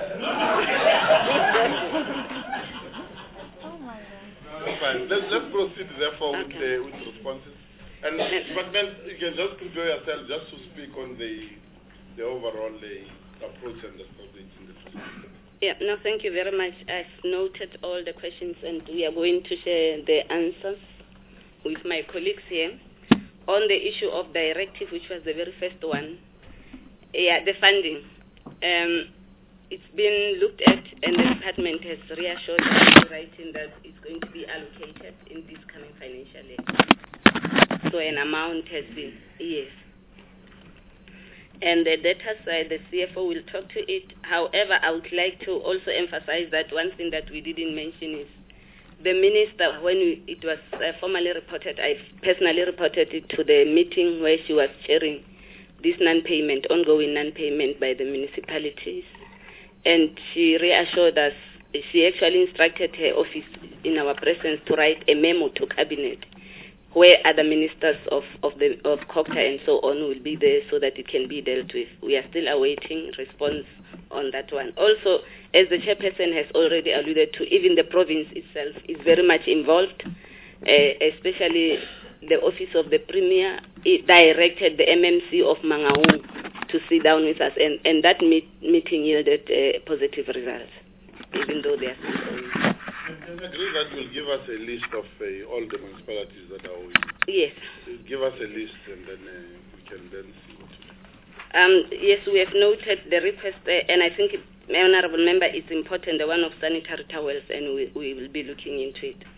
Oh my God.
Fine. Let's proceed therefore with responses. And but then you can just prepare yourself just to speak on the overall approach and the strategy in the process.
Yeah, no, thank you very much. I've noted all the questions, and we are going to share the answers with my colleagues here. On the issue of directive, which was the very first one, the funding. It's been looked at, and the department has reassured us in writing that it's going to be allocated in this coming financial year. So an amount has been, yes. And the data side, the CFO will talk to it. However, I would like to also emphasize that one thing that we didn't mention is the minister, when it was formally reported, I personally reported it to the meeting where she was chairing this ongoing non-payment by the municipalities. And she reassured us, she actually instructed her office in our presence to write a memo to cabinet where other ministers of COGTA and so on will be there so that it can be dealt with. We are still awaiting response on that one. Also, as the chairperson has already alluded to, even the province itself is very much involved, especially the office of the Premier. It directed the MMC of Mangaung to sit down with us, and that meeting yielded positive results, even though they are still going.
can agree that you'll give us a list of all the municipalities that are owing.
Yes.
Give us a list and then we can then see what to do.
Yes, we have noted the request, and I think, Honorable Member, it's important, the one of sanitary towels, and we will be looking into it.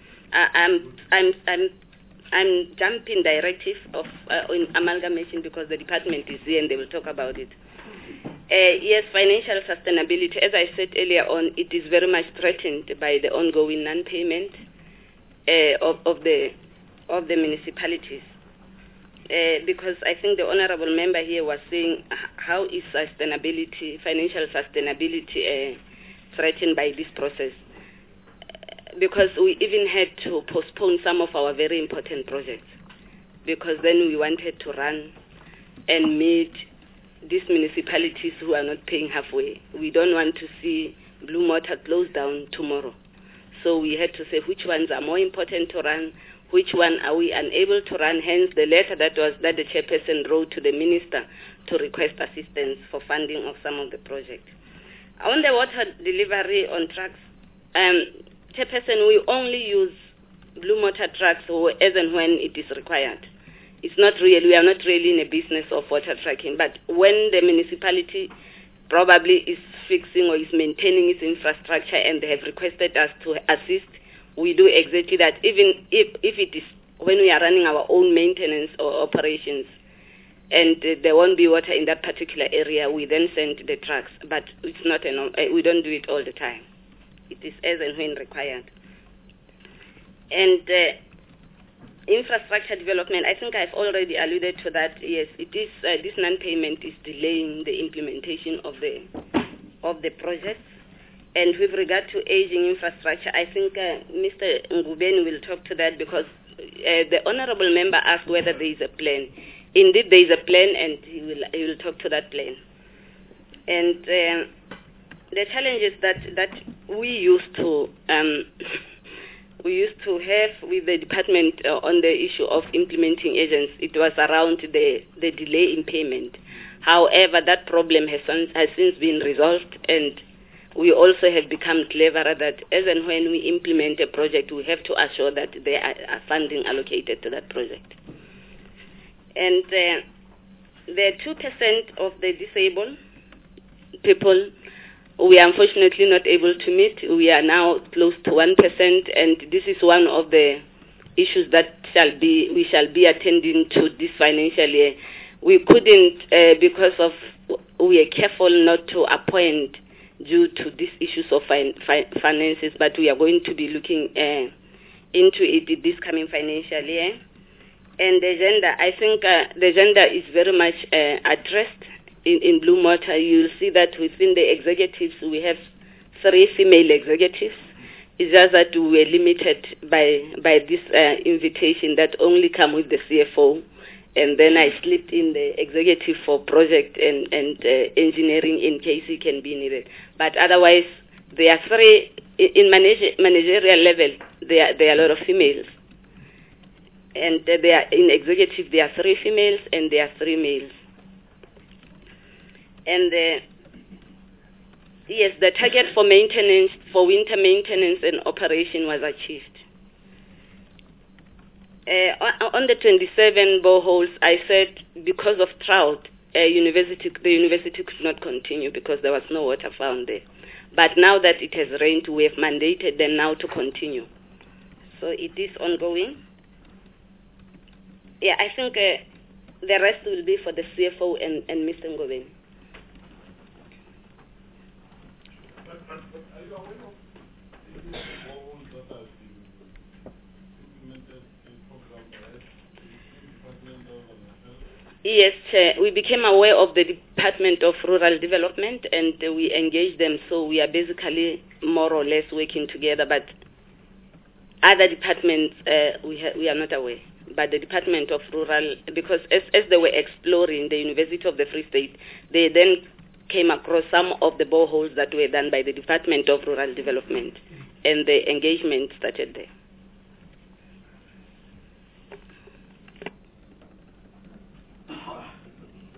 I'm jumping directive of in amalgamation because the department is here and they will talk about it. Yes, financial sustainability, as I said earlier on, it is very much threatened by the ongoing non-payment of the municipalities. Because I think the honorable member here was saying, how is sustainability, financial sustainability threatened by this process? Because we even had to postpone some of our very important projects, because then we wanted to run and meet these municipalities who are not paying halfway. We don't want to see Blue Water close down tomorrow. So we had to say which ones are more important to run, which one are we unable to run, hence the letter that the chairperson wrote to the minister to request assistance for funding of some of the projects. On the water delivery on trucks, chairperson, we only use Blue Water trucks as and when it is required. It's not really, we are not really in a business of water trucking, but when the municipality probably is fixing or is maintaining its infrastructure and they have requested us to assist, we do exactly that. Even if it is when we are running our own maintenance or operations and there won't be water in that particular area, we then send the trucks. But it's not we don't do it all the time. It is as and when required. And infrastructure development, I think I've already alluded to that. Yes, it is. This non-payment is delaying the implementation of the projects. And with regard to aging infrastructure, I think Mr. Ngubeni will talk to that, because the honorable member asked whether there is a plan. Indeed, there is a plan, and he will talk to that plan. And the challenges that we used to have with the department on the issue of implementing agents, it was around the delay in payment. However, that problem has since been resolved, and we also have become cleverer that as and when we implement a project, we have to assure that there are funding allocated to that project. And the 2% of the disabled people, we are unfortunately not able to meet. We are now close to 1%, and this is one of the issues that we shall be attending to this financial year. We couldn't, because we are careful not to appoint due to these issues of finances, but we are going to be looking into it this coming financial year. And the gender, I think the gender is very much addressed in Blue Water. You'll see that within the executives, we have 3 female executives. It's just that we were limited by this invitation that only come with the CFO. And then I slipped in the executive for project and engineering in case it can be needed. But otherwise, there are 3, in managerial level, there are a lot of females. And they are in executive, there are 3 females and there are 3 males. And yes, the target for maintenance, for winter maintenance and operation was achieved. On the 27 boreholes, I said because of drought, the university could not continue because there was no water found there. But now that it has rained, we have mandated them now to continue. So it is ongoing. Yeah, I think the rest will be for the CFO and Mr. Ngobeni.
But are you aware of the boreholes that have been implemented in program Department of Health?
Yes, Chair. We became aware of the Department of Rural Development and we engaged them, so we are basically more or less working together, but other departments we are not aware. But the Department of Rural, because as they were exploring the University of the Free State, they then came across some of the boreholes that were done by the Department of Rural Development, and the engagement started there.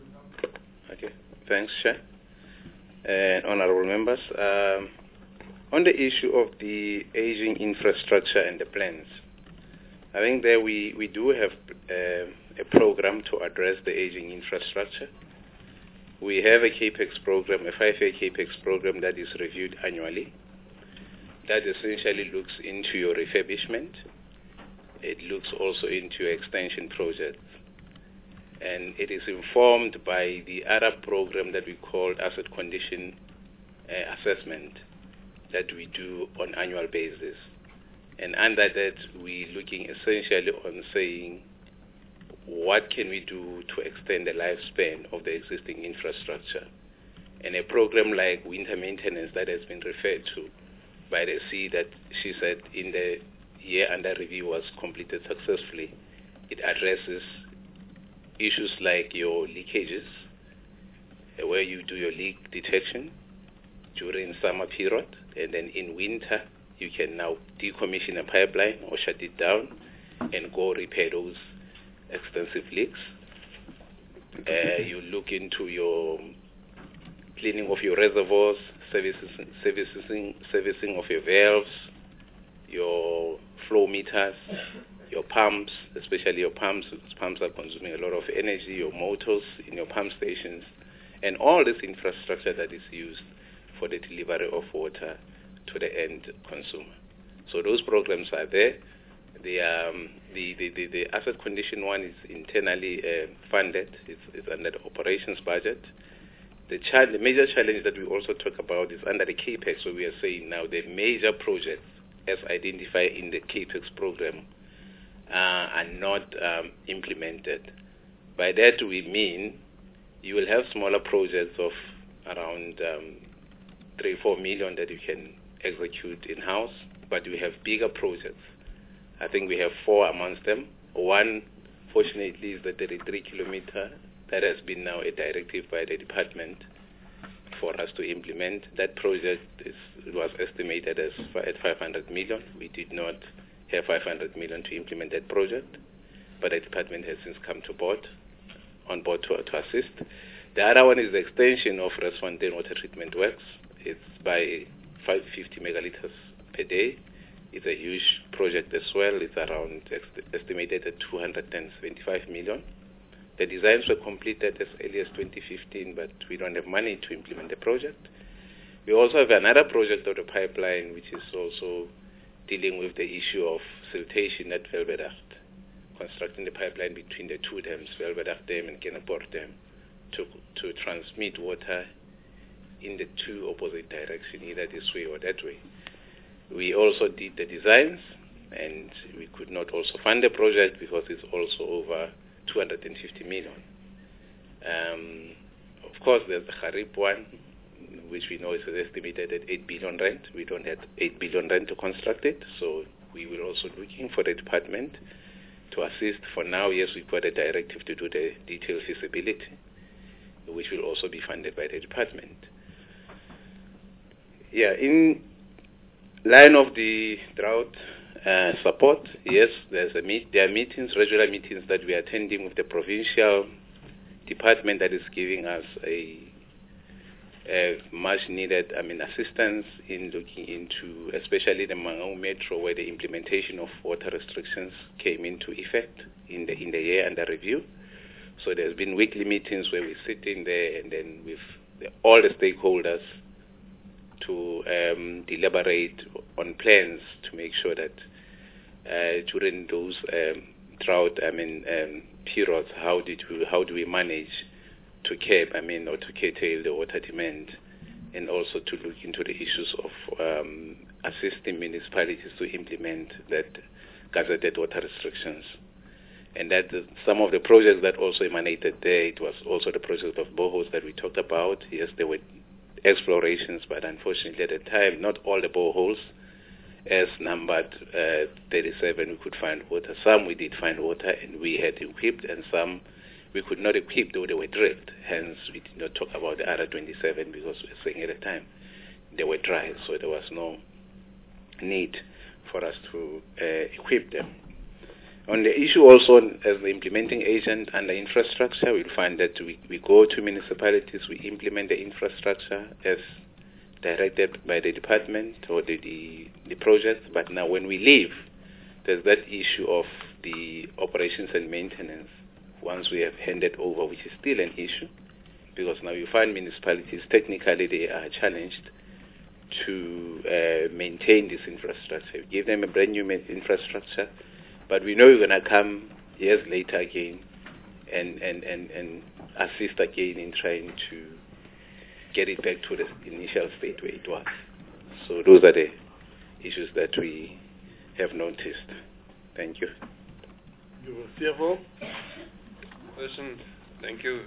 Okay, thanks, Chair. And honorable members, On the issue of the aging infrastructure and the plans, I think there we do have a program to address the aging infrastructure. We have a CAPEX program, a 5-year CAPEX program that is reviewed annually. That essentially looks into your refurbishment. It looks also into your extension projects. And it is informed by the other program that we call asset condition assessment that we do on annual basis. And under that, we're looking essentially on saying, what can we do to extend the lifespan of the existing infrastructure? And a program like winter maintenance that has been referred to by the C that she said in the year under review was completed successfully. It addresses issues like your leakages, where you do your leak detection during summer period, and then in winter you can now decommission a pipeline or shut it down and go repair those extensive leaks. You look into your cleaning of your reservoirs, servicing of your valves, your flow meters, your pumps, especially your pumps. Pumps are consuming a lot of energy, your motors in your pump stations, and all this infrastructure that is used for the delivery of water to the end consumer. So those programs are there. The asset condition one is internally funded. It's under the operations budget. The major challenge that we also talk about is under the CAPEX, so we are saying now the major projects as identified in the CAPEX program are not implemented. By that we mean you will have smaller projects of around 3-4 million that you can execute in-house, but we have bigger projects. I think we have 4 amongst them. One, fortunately, is the 33-kilometer that has been now a directive by the department for us to implement. That project was estimated at 500 million. We did not have 500 million to implement that project, but the department has since come on board to assist. The other one is the extension of Resfontaine Water Treatment Works. It's by 550 megaliters per day. It's a huge project as well. It's around estimated at 275 million. The designs were completed as early as 2015, but we don't have money to implement the project. We also have another project of the pipeline, which is also dealing with the issue of siltation at Velbedacht, constructing the pipeline between the 2 dams, Velbedacht Dam and Kennepoort Dam, to transmit water in the 2 opposite directions, either this way or that way. We also did the designs, and we could not also fund the project because it's also over 250 million. Of course, there's the Harib one, which we know is estimated at 8 billion rand. We don't have 8 billion rand to construct it, so we will also looking for the department to assist. For now, yes, we've got a directive to do the detailed feasibility, which will also be funded by the department. Yeah, in line of the drought support, yes, there are meetings, regular meetings that we are attending with the provincial department that is giving us a much needed assistance in looking into, especially the Mangaung Metro, where the implementation of water restrictions came into effect in the year under review. So there's been weekly meetings where we sit in there and then with all the stakeholders to deliberate on plans to make sure that during those drought periods, how do we manage to curb or to curtail the water demand, and also to look into the issues of assisting municipalities to implement that gazetted water restrictions. And that some of the projects that also emanated there, it was also the project of boreholes that we talked about. Yes, there were explorations, but unfortunately at the time, not all the boreholes as numbered 37 we could find water. Some we did find water and we had equipped, and some we could not equip though they were drilled. Hence we did not talk about the other 27 because we were saying at the time they were dry, so there was no need for us to equip them. On the issue also as the implementing agent under infrastructure, we'll find that we go to municipalities, we implement the infrastructure as directed by the department or the project, but now when we leave, there's that issue of the operations and maintenance once we have handed over, which is still an issue, because now you find municipalities, technically they are challenged to maintain this infrastructure. You give them a brand new infrastructure, but we know you're going to come years later again and assist again in trying to get it back to the initial state where it was. So those are the issues that we have noticed. Thank you.
CFO?
Person, thank you.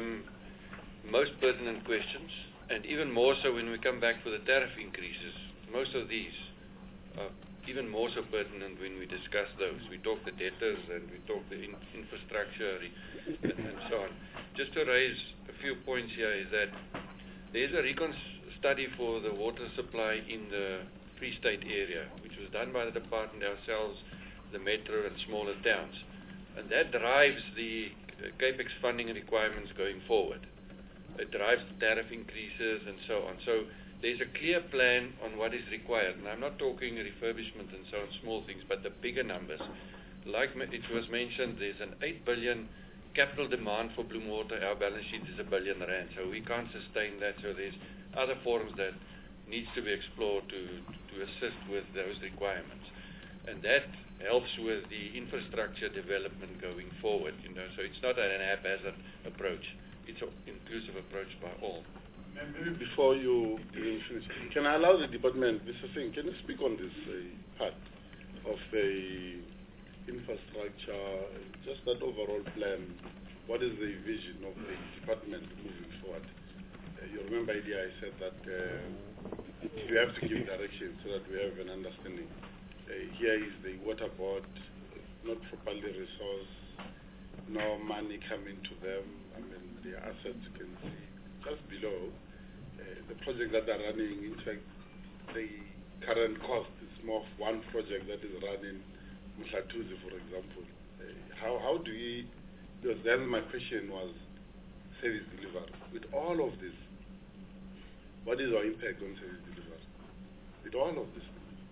Most pertinent questions, and even more so when we come back for the tariff increases. Most of these are even more so pertinent when we discuss those. We talk the debtors and we talk the infrastructure and so on. Just to raise a few points here is that there's a recon study for the water supply in the Free State area, which was done by the department ourselves, the metro and smaller towns. And that drives the CAPEX funding requirements going forward. It drives the tariff increases and so on. So there's a clear plan on what is required. And I'm not talking refurbishment and so on, small things, but the bigger numbers. Like it was mentioned, there's an 8 billion capital demand for Bloem Water. Our balance sheet is R1 billion, so we can't sustain that. So there's other forms that needs to be explored to assist with those requirements. And that helps with the infrastructure development going forward. So it's not an haphazard approach. It's an inclusive approach by all.
Maybe before you finish, can I allow the department, Mr. Singh, can you speak on this part of the infrastructure, just that overall plan? What is the vision of the department moving forward? You remember, I said that you have to give direction so that we have an understanding. Here is the water board, not properly resourced, no money coming to them. I mean, the assets you can see just below. The projects that are running, in fact, the current cost is more of one project that is running, Mhlatuzi, for example. How do we, because then my question was service delivery. With all of this, what is our impact on service delivery? With all of this,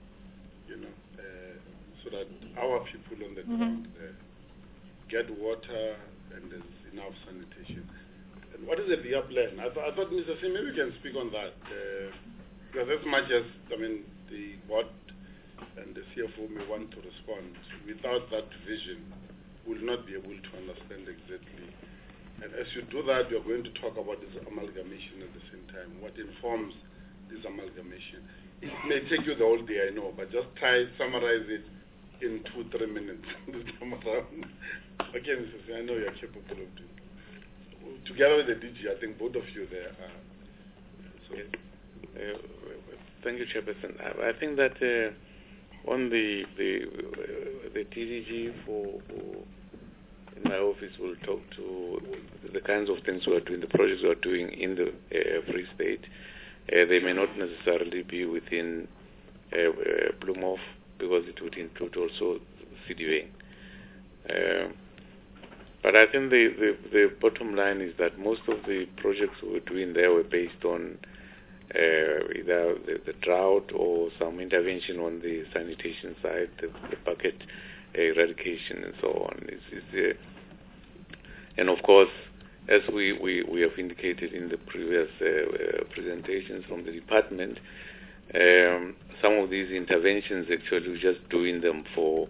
so that our people on the ground get water and there's enough sanitation. And what is the bigger plan? I thought Mr. Singh, maybe we can speak on that. Because as much as, the board and the CFO may want to respond, without that vision, we will not be able to understand exactly. And as you do that, we are going to talk about this amalgamation at the same time. What informs this amalgamation? It may take you the whole day, I know, but just summarize it in 2-3 minutes this time around. Okay, Mr. Singh, I know you are capable of doing it. Together with the DG, I think both of you there are.
Thank you, Chairperson. I think that on the TDG in my office will talk to the kinds of things we are doing, the projects we are doing in the Free State. They may not necessarily be within Bloemhof, because it would include also CDA. But I think the bottom line is that most of the projects we were doing there were based on either the drought or some intervention on the sanitation side, the bucket eradication and so on. And of course, as we have indicated in the previous presentations from the department, some of these interventions actually we're just doing them for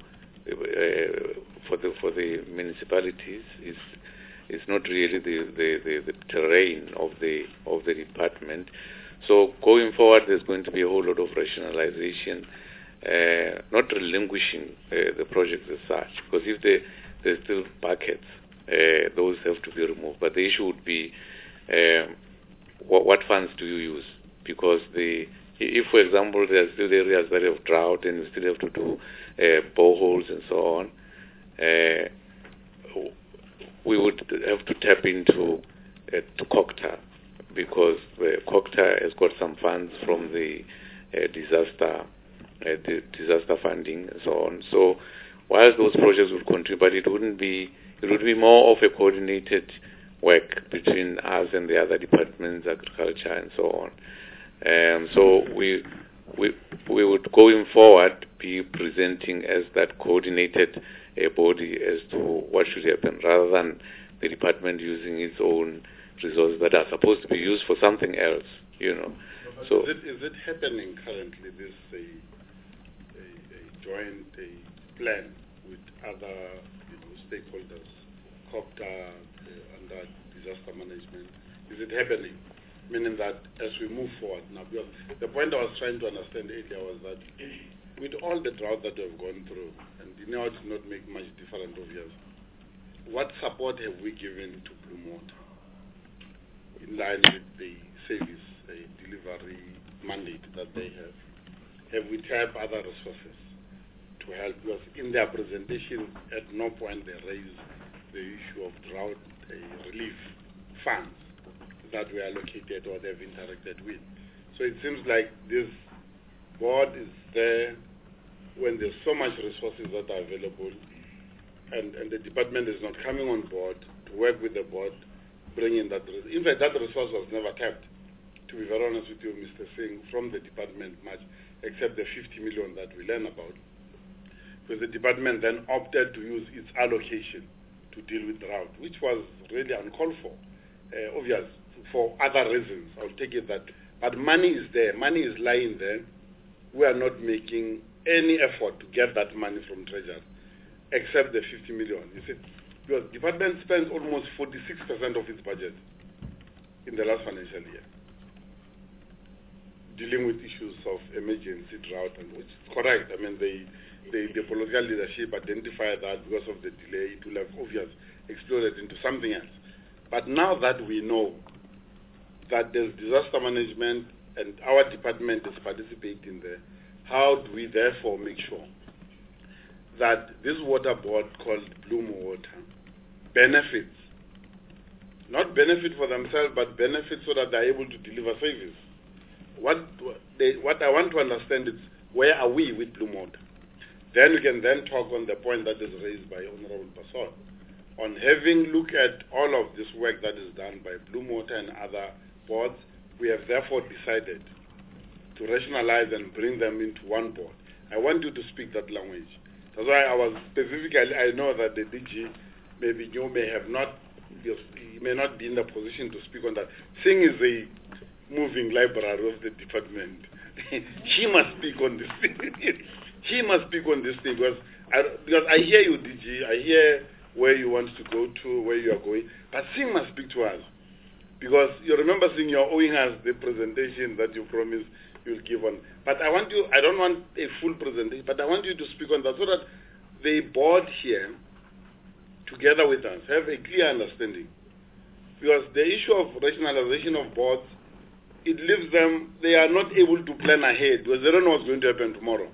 the municipalities. It's not really the terrain of the department. So going forward, there's going to be a whole lot of rationalization, not relinquishing the projects as such, because if there's still buckets, those have to be removed. But the issue would be what funds do you use? Because if, for example, there are still areas that have drought and you still have to do boreholes and so on, we would have to tap into COGTA, because COGTA has got some funds from the disaster funding and so on. So while those projects would contribute, but it would be more of a coordinated work between us and the other departments, agriculture and so on. So we would going forward be presenting as that coordinated body as to what should happen, rather than the department using its own resources that are supposed to be used for something else, So
is it happening currently, this a joint plan with other stakeholders, COPTA, under disaster management? Is it happening? Meaning that as we move forward now, because the point I was trying to understand earlier was that with all the drought that we've gone through, and it did not make much difference, obvious, what support have we given to Bloem Water in line with the service delivery mandate that they have? Have we tapped other resources to help? Because in their presentation, at no point they raised the issue of drought relief funds that were allocated or they've interacted with. So it seems like this board is there when there's so much resources that are available, and the department is not coming on board to work with the board, bringing that. In fact, that resource was never tapped, to be very honest with you, Mr. Singh, from the department much, except the 50 million that we learned about, because the department then opted to use its allocation to deal with drought, which was really uncalled for, obvious, for other reasons. I'll take it that. But money is there. Money is lying there. We are not making any effort to get that money from Treasury, except the 50 million. You see, because the department spends almost 46% of its budget in the last financial year dealing with issues of emergency drought, and which is correct. I mean, the political leadership identified that because of the delay, it will have obviously exploded into something else. But now that we know that there's disaster management and our department is participating there, how do we therefore make sure that this water board called Bloem Water benefits, not benefit for themselves, but benefit so that they're able to deliver service? What I want to understand is, where are we with Bloem Water? Then we can then talk on the point that is raised by Honorable Basson, on having looked at all of this work that is done by Bloem Water and other boards. We have therefore decided to rationalize and bring them into one board. I want you to speak that language. That's why I was specifically, I know that the DG, maybe you may have not, you may not be in the position to speak on that. Singh is a moving library of the department. She must speak on this thing. She must speak on this thing, because I hear you, DG, I hear where you want to go to, where you are going, but Singh must speak to us. Because you remember, Singh, you're owing us the presentation that you promised you'll give on. But I want you, I don't want a full presentation, but I want you to speak on that so that the board here, together with us, have a clear understanding. Because the issue of rationalization of boards, it leaves them, they are not able to plan ahead because they don't know what's going to happen tomorrow.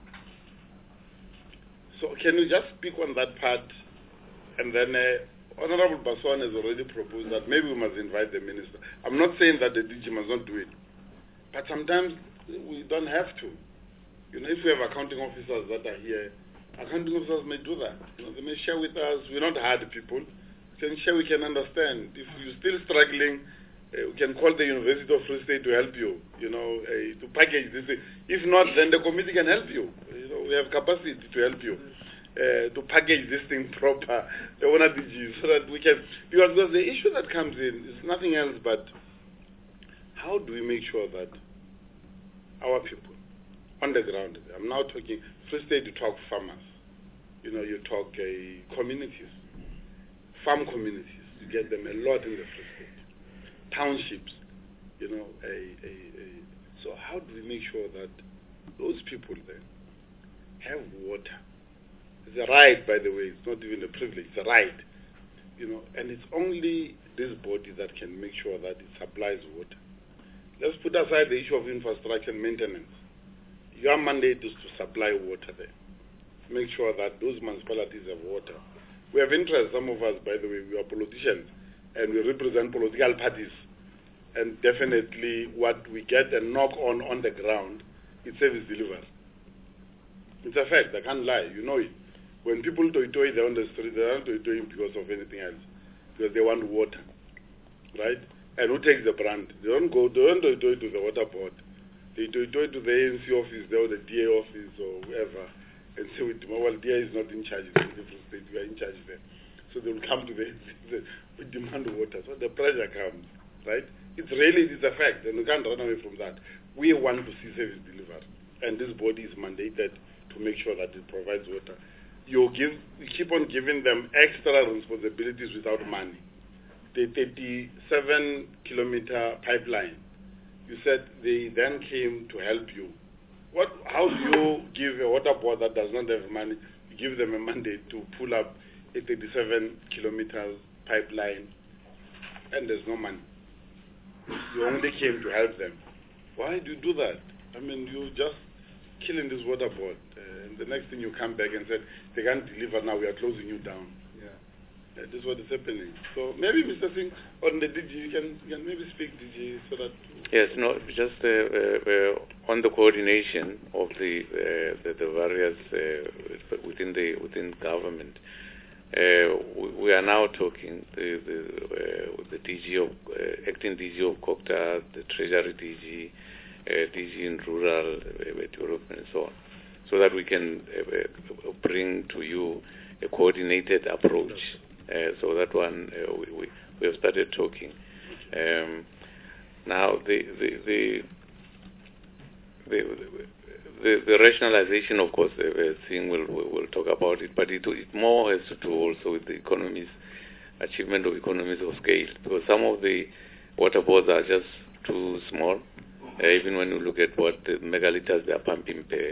So can you just speak on that part? And then Honorable Basson has already proposed that maybe we must invite the minister. I'm not saying that the DG must not do it, but sometimes we don't have to. You know, if we have accounting officers that are here, accounting officers may do that. You know, they may share with us. We're not hard people. We can share, we can understand. If you're still struggling, we can call the University of Free State to help you, you know, to package this. If not, then the committee can help you. You know, we have capacity to help you. To package this thing proper, the owner DG, so that we can, because the issue that comes in is nothing else but how do we make sure that our people on the ground, I'm now talking, Free State, you talk farmers, you know, you talk communities, farm communities, you get them a lot in the Free State, townships, you know, so how do we make sure that those people there have water? It's a right, by the way. It's not even a privilege. It's a right, you know. And it's only this body that can make sure that it supplies water. Let's put aside the issue of infrastructure and maintenance. Your mandate is to supply water there. Make sure that those municipalities have water. We have interest. Some of us, by the way, we are politicians, and we represent political parties. And definitely, what we get and knock on the ground, it's service delivery. It's a fact. I can't lie. You know it. When people toy-toy, they're on the street, they're not toy-toying because of anything else, because they want water, right? And who takes the brunt? They don't do it to the water board. They do it to the ANC office or the DA office or whoever, and say, well, DA is not in charge, it's a different state, we are in charge there. So they will come to we demand water. So the pressure comes, right? It's a fact, and we can't run away from that. We want to see service delivered, and this body is mandated to make sure that it provides water. You keep on giving them extra responsibilities without money. The 37-kilometer pipeline, you said they then came to help you. How do you give a water board that does not have money, you give them a mandate to pull up a 37-kilometer pipeline and there's no money? You only came to help them. Why do you do that? I mean, you just killing this water board. And the next thing you come back and said, they can't deliver now, we are closing you down. This is what is happening. So maybe, Mr. Singh, on the DG, you can maybe speak, DG, so that...
Yes, no, just on the coordination of the various within government, we are now talking the DG of acting DG of COGTA, the Treasury DG, DG in rural development, and so on, so that we can bring to you a coordinated approach. So that one we have started talking. Now the rationalization, of course, thing we'll talk about it, but it more has to do also with the achievement of economies of scale, because some of the water boards are just too small. Even when you look at what the megaliters they are pumping per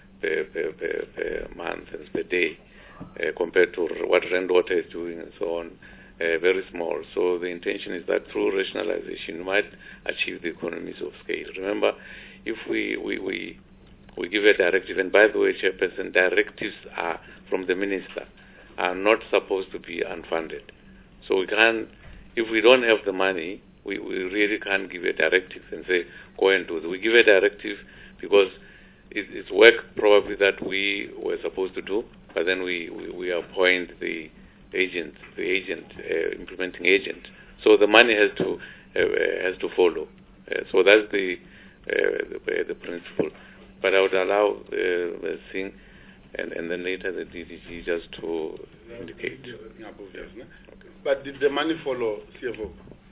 month and per day, compared to what Randwater is doing and so on, very small. So the intention is that through rationalization you might achieve the economies of scale. Remember, if we give a directive, and by the way, Chairperson, directives are from the minister, are not supposed to be unfunded. So we can't, if we don't have the money, we really can't give a directive and say, go and do it. We give a directive because it's work probably that we were supposed to do, but then we appoint the implementing agent. So the money has to follow. So that's the principle. But I would allow Singh and then later the DDG just to indicate.
But did the money follow, CFO?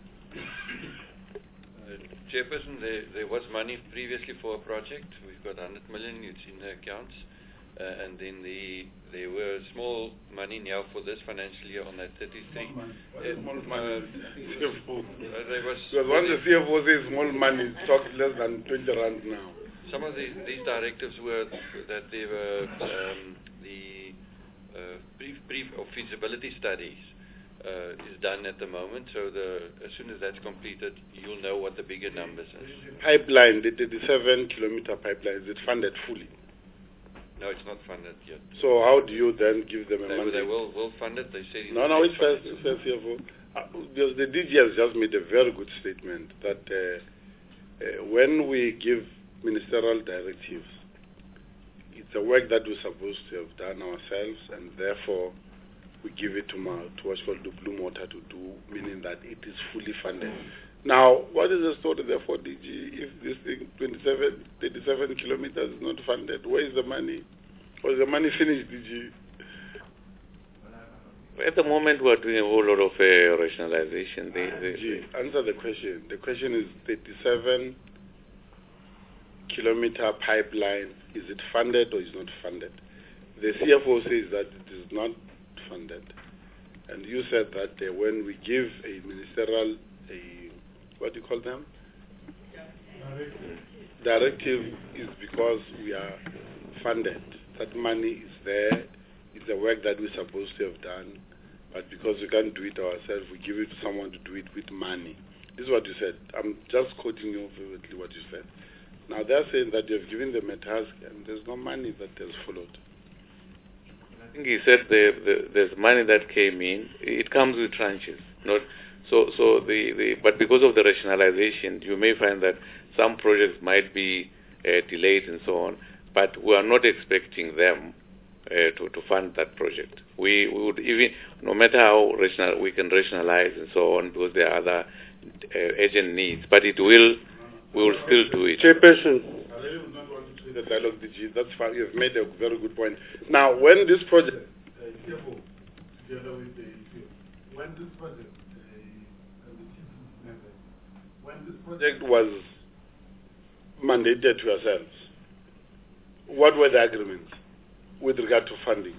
Chairperson, there was money previously for a project. We've got 100 million, it's in the accounts. And then there were small money now for this financial year on that 33.
Small money.
There was
because once the CFO says small money, it talks less than 20 rand now.
Some of these directives were that they were the brief of feasibility studies is done at the moment. So as soon as that's completed, you'll know what the bigger numbers are.
Pipeline, the 37-kilometer pipeline, is it funded fully?
No, it's not funded yet.
So how do you then give them a money?
They will fund it. They say
no, it's first CFO. Because the DG has just made a very good statement that when we give ministerial directives, it's a work that we're supposed to have done ourselves, and therefore we give it to what's called the Blue Water to do, meaning that it is fully funded. Now, what is the story there for DG? If this thing, 37 kilometers is not funded, where is the money? Or is the money finished, DG?
At the moment, we're doing a whole lot of rationalization.
Answer the question. The question is 37-kilometer pipeline, is it funded or is not funded? The CFO says that it is not funded. And you said that when we give a ministerial, what do you call them? Directive is because we are funded. That money is there. It's a work that we're supposed to have done. But because we can't do it ourselves, we give it to someone to do it with money. This is what you said. I'm just quoting you vividly what you said. Now they're saying that you've given them a task and there's no money that has followed.
I think he said there's money that came in. It comes with tranches. But because of the rationalization, you may find that some projects might be delayed and so on, but we are not expecting them to fund that project. We would even, no matter how we can rationalize and so on, because there are other urgent needs, but we will still do it.
Chairperson.
I really would not want to play the dialogue, DG. That's fine. You've made a very good point. Now, when this project, together with the when this project, when this project was mandated to yourselves, what were the agreements with regard to funding?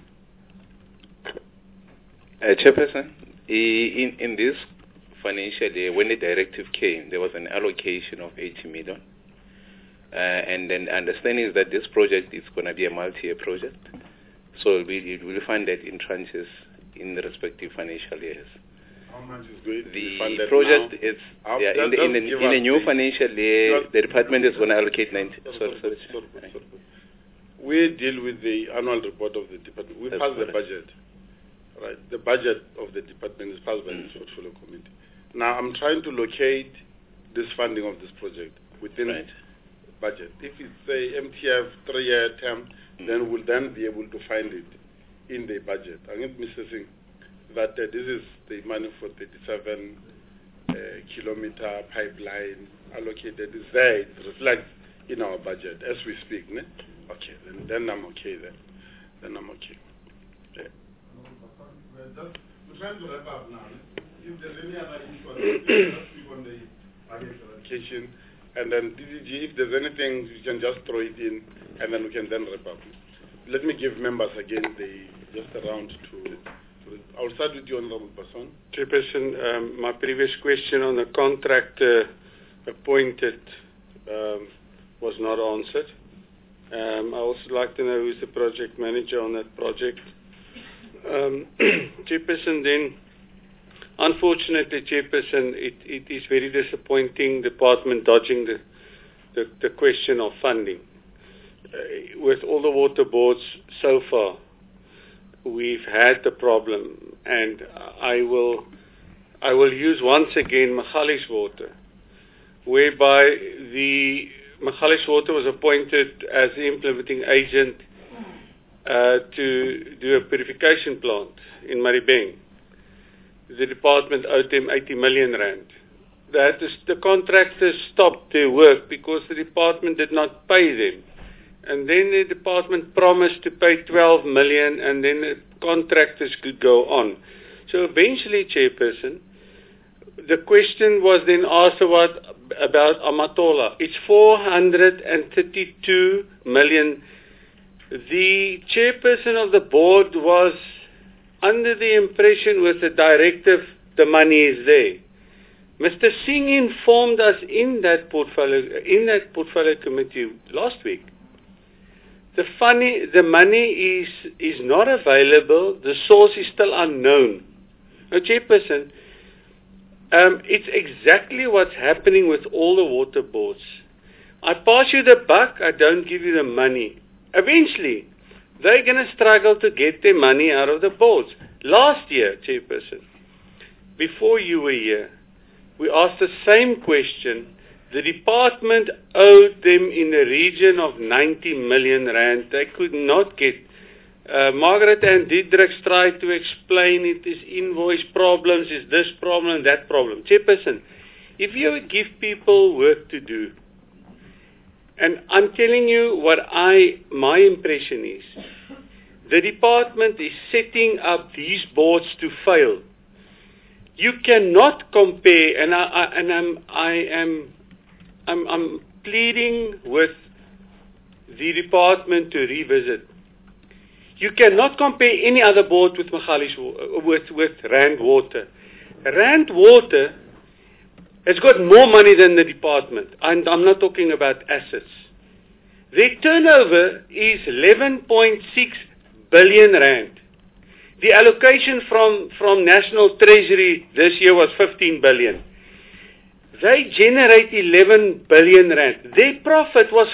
Chairperson, in this financial year, when the directive came, there was an allocation of 80 million. And then understanding is that this project is going to be a multi-year project. So it will be funded in tranches in the respective financial years.
How much is going to be
The
funded
project
now?
is, in the new financial year, the department is going to allocate 90. Sorry.
We deal with the annual report of the department. We pass the budget. Right. The budget of the department is passed by the portfolio committee. Now I'm trying to locate this funding of this project within budget. If it's a MTF 3-year term, then we'll then be able to find it in the budget. I'm not missing that this is the money for 37 kilometer pipeline allocated. It's there. It reflects in our budget as we speak. Ne? Okay, then I'm okay then. Then I'm okay. Yeah. We're trying to wrap up now. If there's any other issue, just speak on the budget allocation. And then DDG, if there's anything, you can just throw it in, and then we can then wrap up. Let me give members again just a round to. I'll start with you, Honorable Person.
Chairperson, my previous question on the contractor appointed was not answered. I also like to know who's the project manager on that project. Chairperson, then, unfortunately, Chairperson, it is very disappointing, Department dodging the question of funding. With all the water boards so far, we've had the problem, and I will use once again Magalies Water, whereby the Magalies Water was appointed as the implementing agent to do a purification plant in Maribeng. The department owed them 80 million rand. The contractors stopped their work because the department did not pay them. And then the department promised to pay 12 million, and then the contractors could go on. So eventually, Chairperson, the question was then asked about Amatola. It's 432 million. The chairperson of the board was under the impression with the directive, the money is there. Mr. Singh informed us in that portfolio committee last week. The money is not available. The source is still unknown. Now, Chairperson, it's exactly what's happening with all the water boards. I pass you the buck, I don't give you the money. Eventually, they're going to struggle to get their money out of the boards. Last year, Chairperson, before you were here, we asked the same question. The department owed them in the region of 90 million rand. They could not get. Margaret and Diedrichs tried to explain it is invoice problems, is this problem, that problem. Chairperson, if you give people work to do, and I'm telling you what my impression is, the department is setting up these boards to fail. You cannot compare, and I'm pleading with the department to revisit. You cannot compare any other board with Magalies with Rand Water. Rand Water has got more money than the department, and I'm not talking about assets. Their turnover is 11.6 billion rand. The allocation from National Treasury this year was 15 billion. They generate 11 billion rand. Their profit was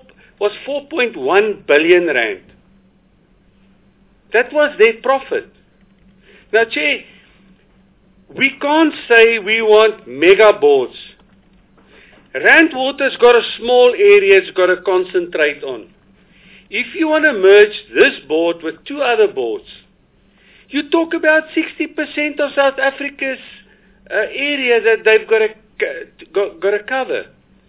4.1 billion rand. That was their profit. Now, Chair, we can't say we want mega boards. Rand Water's got a small area it's got to concentrate on. If you want to merge this board with two other boards, you talk about 60% of South Africa's area that they've got to got to cover.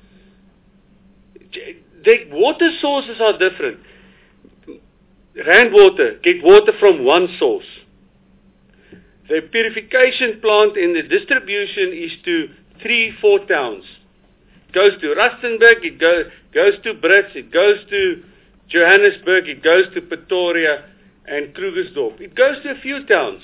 The water sources are different. Rand Water get water from one source. The purification plant and the distribution is to 3-4 towns. It goes to Rustenburg, it goes to Brits, it goes to Johannesburg, it goes to Pretoria and Krugersdorp. It goes to a few towns.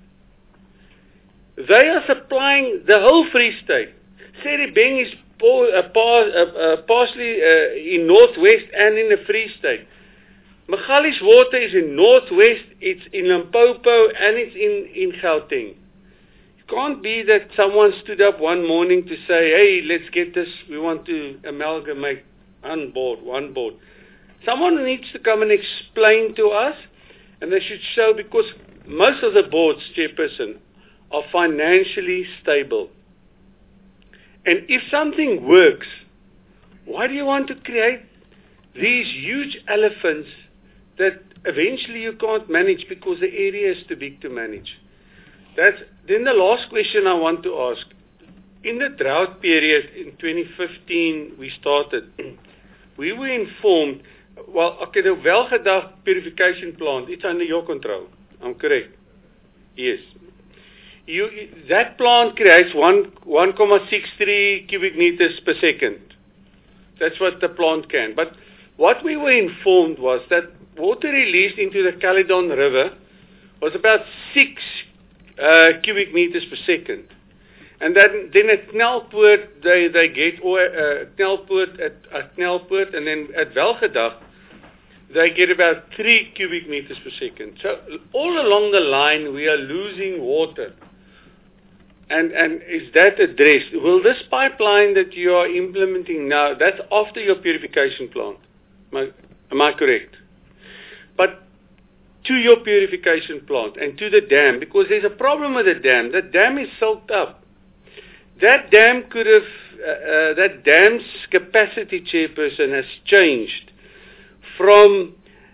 They are supplying the whole Free State. Seribeng is partially in Northwest and in the Free State. Magalies Water is in Northwest, it's in Limpopo, and it's in Gauteng. It can't be that someone stood up one morning to say, hey, let's get this, we want to amalgamate one board. Someone needs to come and explain to us, and they should show, because most of the boards, Chairperson, are financially stable. And if something works, why do you want to create these huge elephants that eventually you can't manage because the area is too big to manage? Then the last question I want to ask. In the drought period in 2015 we started, we were informed, the Welgedag purification plant, it's under your control. I'm correct? Yes. That plant creates 1.63 cubic meters per second. That's what the plant can. But what we were informed was that water released into the Caledon River was about 6 cubic meters per second. And then at Knelpoort, they get, or Knelpoort at Knelpoort, and then at Welgedag, they get about 3 cubic meters per second. So all along the line, we are losing water. And is that addressed? Will this pipeline that you are implementing now, that's after your purification plant? Am I correct? But to your purification plant and to the dam, because there's a problem with the dam. The dam is soaked up. That dam that dam's capacity, Chairperson, has changed from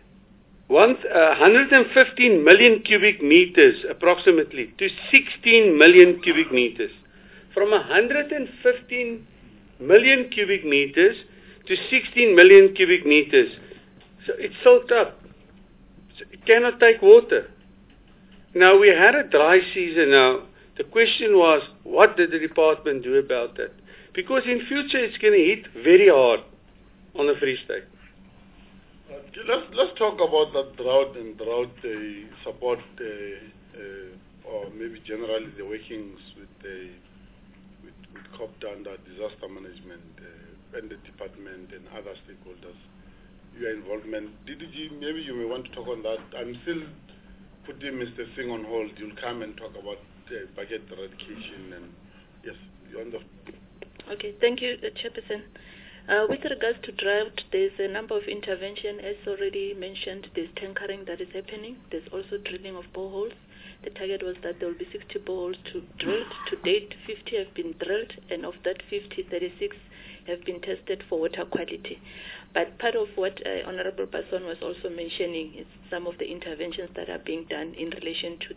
115 million cubic meters approximately to 16 million cubic meters. From 115 million cubic meters to 16 million cubic meters. So it's soaked up. So it cannot take water. Now we had a dry season now. The question was, what did the department do about that? Because in future it's going to hit very hard on the Free State.
Let's talk about that drought and drought support, or maybe generally the workings with COPTA under disaster management and the department and other stakeholders. Your involvement. Maybe you may want to talk on that. I'm still putting Mr. Singh on hold. You'll come and talk about budget eradication and yes, you're on the.
Okay, thank you, Chairperson. With regards to drought, there's a number of intervention, as already mentioned. There's tankering that is happening. There's also drilling of boreholes. The target was that there will be 60 boreholes drilled. To date, 50 have been drilled, and of that 50, 36 have been tested for water quality. But part of what Honorable Basson was also mentioning is some of the interventions that are being done in relation to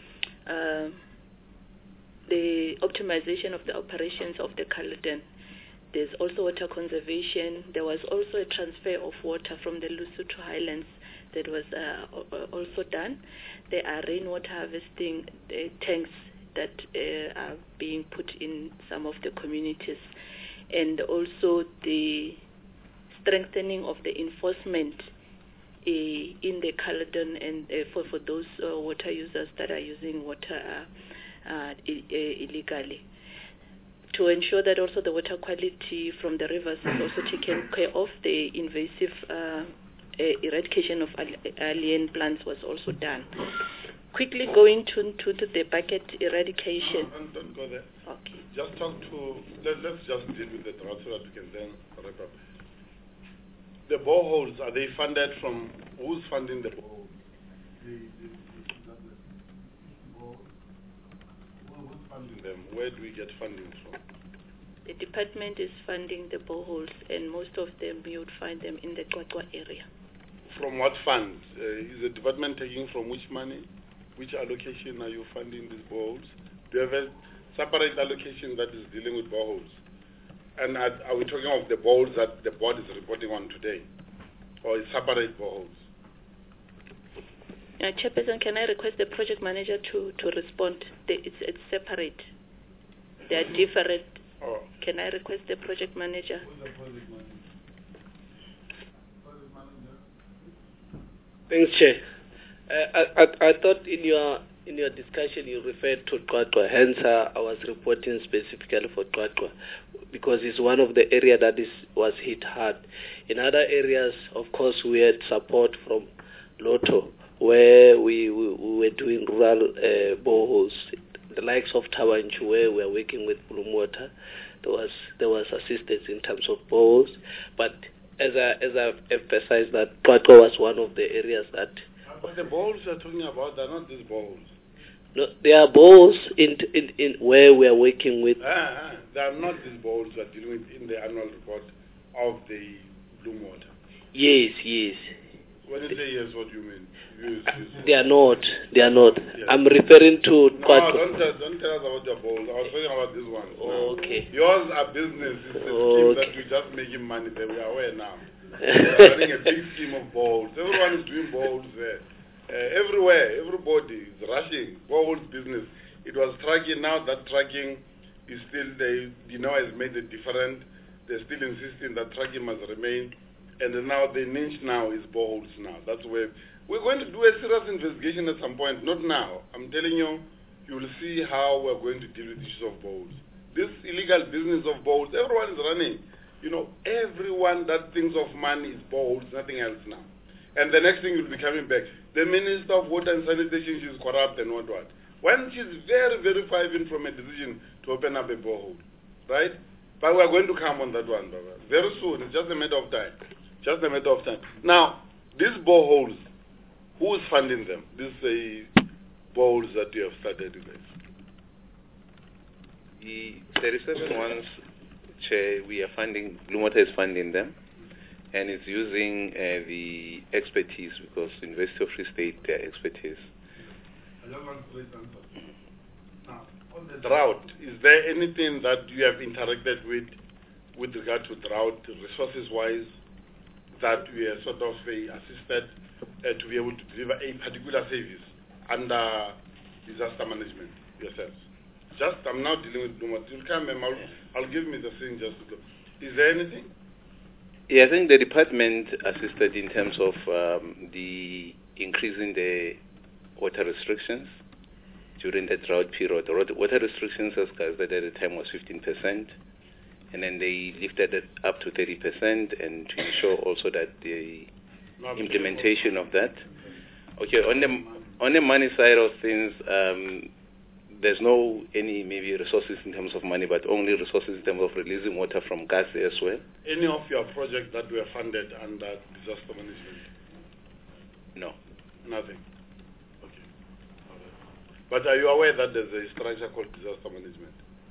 the optimization of the operations of the Caledon. There's also water conservation. There was also a transfer of water from the Lesotho Highlands that was also done. There are rainwater harvesting tanks that are being put in some of the communities. And also the strengthening of the enforcement in the Caledon and for those water users that are using water illegally, to ensure that also the water quality from the rivers is also taken care of. The invasive eradication of alien plants was also done. Quickly going to the bucket eradication.
Don't go there.
Okay.
Just talk to, let's just deal with the drought so that we can then wrap up. The boreholes, are they funded from, who's funding the boreholes? Who's funding them? Where do we get funding from?
The department is funding the boreholes, and most of them you would find them in the Qwaqwa area.
From what funds? Is the department taking from which money? Which allocation are you funding these boreholes? Do you have a separate allocation that is dealing with boreholes? And are we talking of the boreholes that the board is reporting on today? Or is separate boreholes?
Chairperson, can I request the project manager to respond? It's separate. They are different.
Oh.
Can I request the project manager?
Who's the project manager?
Thanks, Chair. I thought in your discussion you referred to Qwaqwa, hence I was reporting specifically for Qwaqwa, because it's one of the areas that was hit hard. In other areas, of course, we had support from Lotto, where we were doing rural boreholes, the likes of Tawanchu, where we are working with Bloom Water. There was assistance in terms of boreholes, but as I've emphasized, that Qwaqwa was one of the areas that.
But the boreholes you're talking about, they're not these boreholes.
No, there are boreholes in where we are working with.
They are not these boreholes we're dealing with in the annual report of the Bloom Water.
Yes.
When you say yes, what do you mean?
They are not. Yes. I'm referring to
No,
Qwaqwa.
don't tell us about your boreholes. I was talking about this one.
Okay.
Yours are business. It's a scheme that you're just making money there. We are aware now. We're running a big scheme of boreholes. Everyone is doing boreholes there. Everywhere, everybody is rushing. Boreholes business. It was tracking. Now that tracking is still, has made it different. They're still insisting that tracking must remain. And now the niche now is boreholes now. That's where we're going to do a serious investigation at some point. Not now. I'm telling you, you will see how we're going to deal with issues of boreholes. This illegal business of boreholes, everyone is running. Everyone that thinks of money is boreholes, nothing else now. And the next thing will be coming back. The Minister of Water and Sanitation, she's corrupt and what. When she's very, very far even from a decision to open up a borehole, right? But we're going to come on that one, Baba. Very soon. It's just a matter of time. Now, these boreholes, who is funding them? These boreholes that you have started with.
The 37 ones, Chair, we are funding, Bloom Water is funding them. And it's using the expertise, because University of Free State, their expertise.
Now, on the drought, is there anything that you have interacted with regard to drought, resources-wise, that we are sort of assisted to be able to deliver a particular service under disaster management yourselves? I'm now dealing with Bloom Water. You'll come and I'll give me the thing just to go. Is there anything?
Yeah, I think the department assisted in terms of the increasing the water restrictions during the drought period. The water restrictions, as gathered at the time, was 15%, and then they lifted it up to 30%, and to ensure also that the implementation of that. Okay, on the money side of things, there's no any maybe resources in terms of money, but only resources in terms of releasing water from gas as well.
Any of your projects that were funded under disaster management?
No.
Nothing. Okay. Right. But are you aware that there's a structure called disaster management?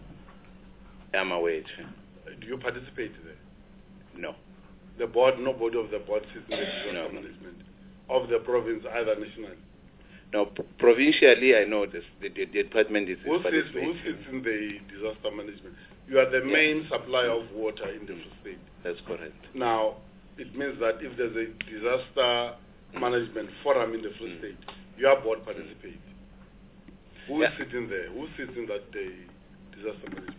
I'm aware.
Do you participate there?
No.
The board, nobody of the board sits in the disaster management of the province, either national?
Now, provincially, I know this, the department is participating.
Who sits in the disaster management? You are the main supplier of water in the Free State.
That's correct.
Now, it means that if there's a disaster management forum in the Free State, your board participates. Who is sitting there? Who sits in that disaster management?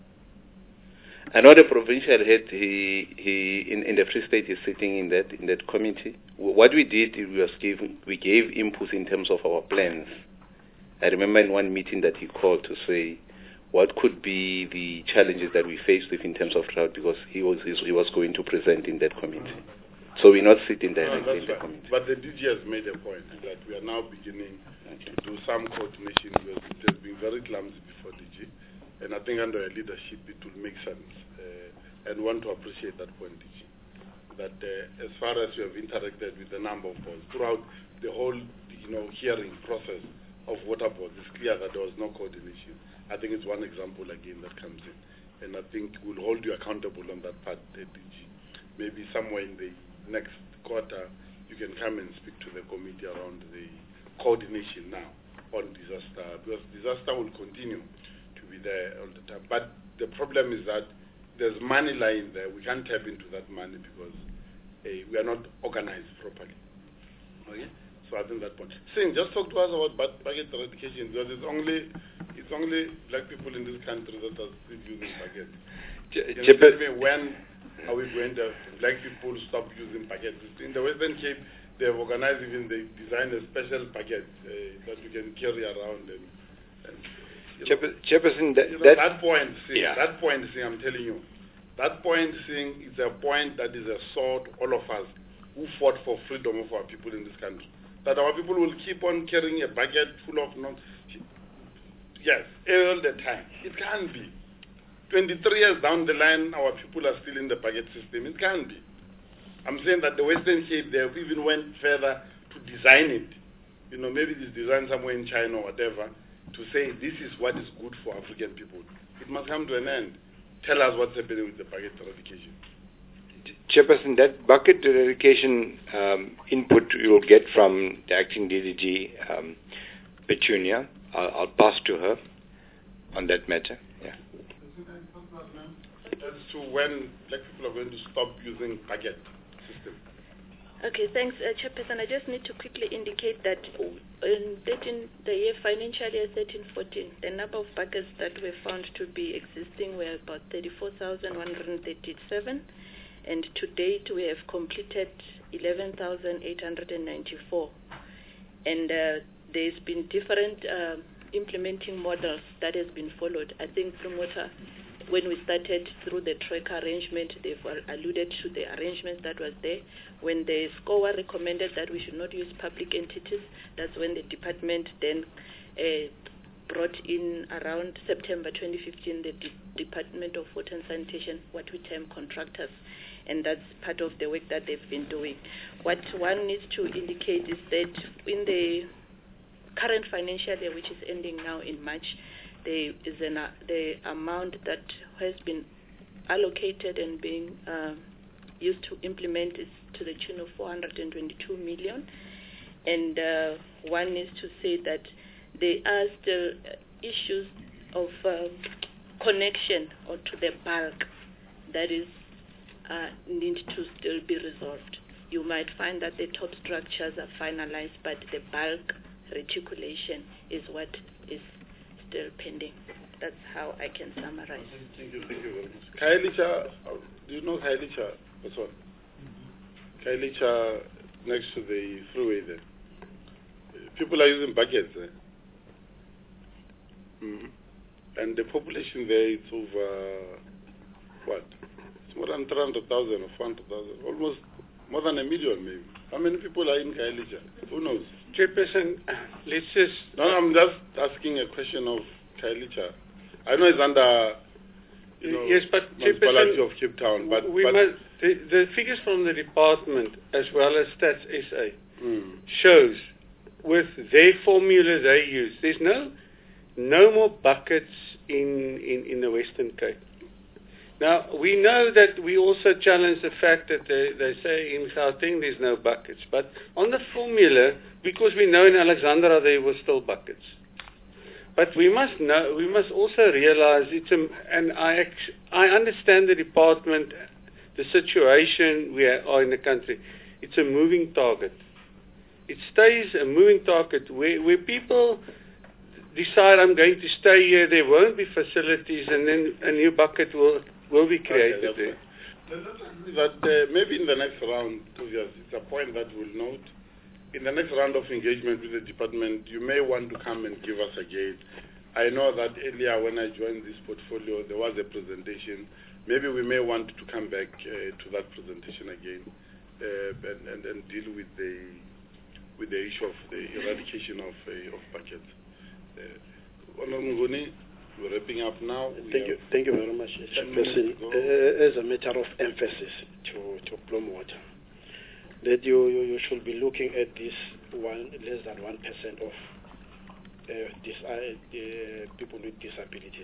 I know the provincial head. He in the Free State is sitting in that committee. What we did, we gave input in terms of our plans. I remember in one meeting that he called to say what could be the challenges that we faced with in terms of drought, because he was going to present in that committee. So we're not sitting directly in the committee.
But the DG has made a point that we are now beginning to do some coordination. It has been very clumsy before DG. And I think under her leadership, it will make sense. And want to appreciate that point, DG. That as far as you have interacted with a number of boards, throughout the whole hearing process of water boards, it's clear that there was no coordination. I think it's one example again that comes in. And I think we'll hold you accountable on that part, DG. Maybe somewhere in the next quarter, you can come and speak to the committee around the coordination now on disaster, because disaster will continue to be there all the time. But the problem is that there's money lying there. We can't tap into that money because we are not organized properly. Okay? So I think that point. Singh, just talk to us about budget eradication, because it's only black people in this country that are still using baguettes. Can you tell me when are we going to have black people stop using baguettes? In the Western Cape, they have organized, even they designed a special baguette that we can carry around.
Chairperson,
that point, Singh, I'm telling you, that point, Singh, is a point that is a sword, all of us who fought for freedom of our people in this country. That our people will keep on carrying a baguette full of nonsense. Yes, all the time. It can't be. 23 years down the line, our people are still in the baguette system. It can't be. I'm saying that the Western Cape, they have even went further to design it. Maybe it's designed somewhere in China or whatever, to say this is what is good for African people. It must come to an end. Tell us what's happening with the baguette eradication.
Chairperson, that bucket eradication input you'll get from the acting DDG, Petunia. I'll pass to her on that matter. Yeah.
As to when black people are going to stop using baguette system.
Okay, thanks, Chairperson. I just need to quickly indicate that in the financial year 13-14, the number of buckets that were found to be existing were about 34,137, and to date we have completed 11,894. And there's been different implementing models that has been followed. I think Promoter, when we started through the tracker arrangement, they've alluded to the arrangement that was there. When the SCOA recommended that we should not use public entities, that's when the department then brought in, around September 2015, the Department of Water and Sanitation, what we term contractors. And that's part of the work that they've been doing. What one needs to indicate is that in the current financial year, which is ending now in March, there is the amount that has been allocated and being used to implement is to the tune of 422 million. And one needs to say that there are still issues of connection or to the bulk that is need to still be resolved. You might find that the top structures are finalized, but the bulk reticulation is what is still pending. That's how I can summarize.
Thank you very much. Khayelitsha, do you know Khayelitsha? That's one. Khayelitsha, next to the freeway there. People are using buckets there. And the population there is over, what? It's more than 300,000 or 400,000, almost more than 1 million maybe. How many people are in Khayelitsha? Who knows?
Chairperson, let's just...
No, I'm just asking a question of Khayelitsha. I know it's under,
yes, but
municipality of Cape Town, but...
the figures from the department, as well as Stats SA, shows with their formula they use, there's no more buckets in the Western Cape. Now, we know that we also challenge the fact that they say in Gauteng there's no buckets. But on the formula, because we know in Alexandra there were still buckets. But we must also realize and I understand the department, the situation we are in the country. It's a moving target. It stays a moving target where people decide I'm going to stay here, there won't be facilities, and then a new bucket will be created there.
But maybe in the next round, it's a point that we'll note. In the next round of engagement with the department, you may want to come and give us a gauge. I know that earlier when I joined this portfolio, there was a presentation. Maybe we may want to come back to that presentation again and deal with the issue of the eradication of buckets. Honorable Nguni, we're wrapping up now.
Thank you very much, Chairperson. As a matter of emphasis to Plumwater, that you should be looking at this less than 1% of people with disabilities.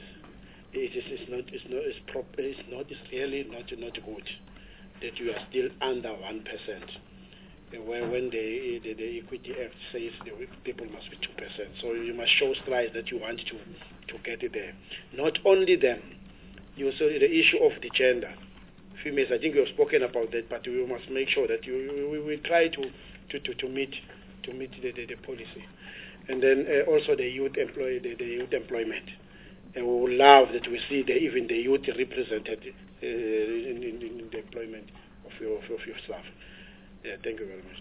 It's really not good that you are still under 1%. when the Equity Act says the people must be 2%. So you must show strides that you want to get it there. Not only them, you also the issue of the gender. Females, I think you have spoken about that, but we must make sure that we try to meet the policy. And then also the youth employment. And we would love that we see even the youth represented in the employment of your staff. Yeah, thank you very much.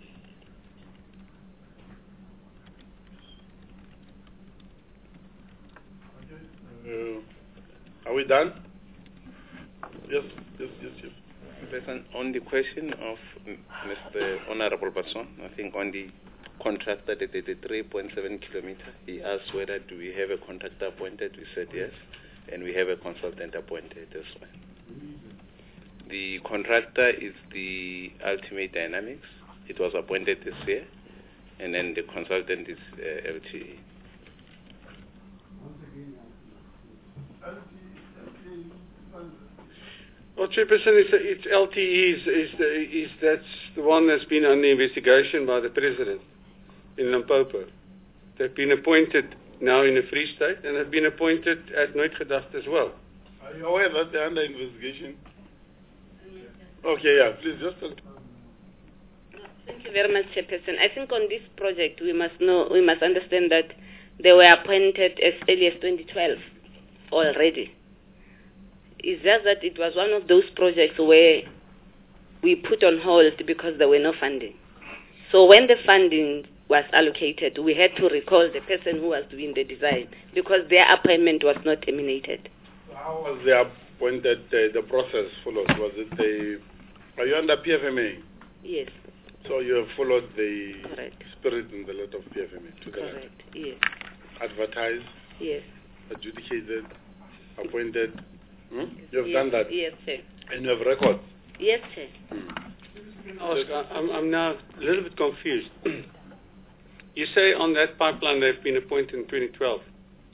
Are we done? Yes.
On the question of Mr. Honorable Basson, I think on the contractor that did the 3.7 kilometer, he asked whether do we have a contractor appointed. We said yes, and we have a consultant appointed as well. The contractor is the Ultimate Dynamics. It was appointed this year, and then the consultant is LTE.
Well, Chairperson, it's LTE that's the one that's been under investigation by the President in Limpopo. They've been appointed now in the Free State, and have been appointed at Nooit Gedacht as well.
Are you aware that they're under investigation? Okay, yeah, please just tell.
Thank you very much, Chairperson. I think on this project we must understand that they were appointed as early as 2012 already. It's just that it was one of those projects where we put on hold because there were no funding. So when the funding was allocated, we had to recall the person who was doing the design because their appointment was not terminated.
How was the appointed, the process followed? Was it are you under PFMA?
Yes.
So you have followed the
Correct.
spirit in the letter of PFMA to the
Correct.
letter?
Yes.
Advertised?
Yes.
Adjudicated? Appointed? You have
Yes.
done that?
Yes, sir.
And you have records?
Yes, sir.
I'm now a little bit confused. You say on that pipeline they've been appointed in 2012.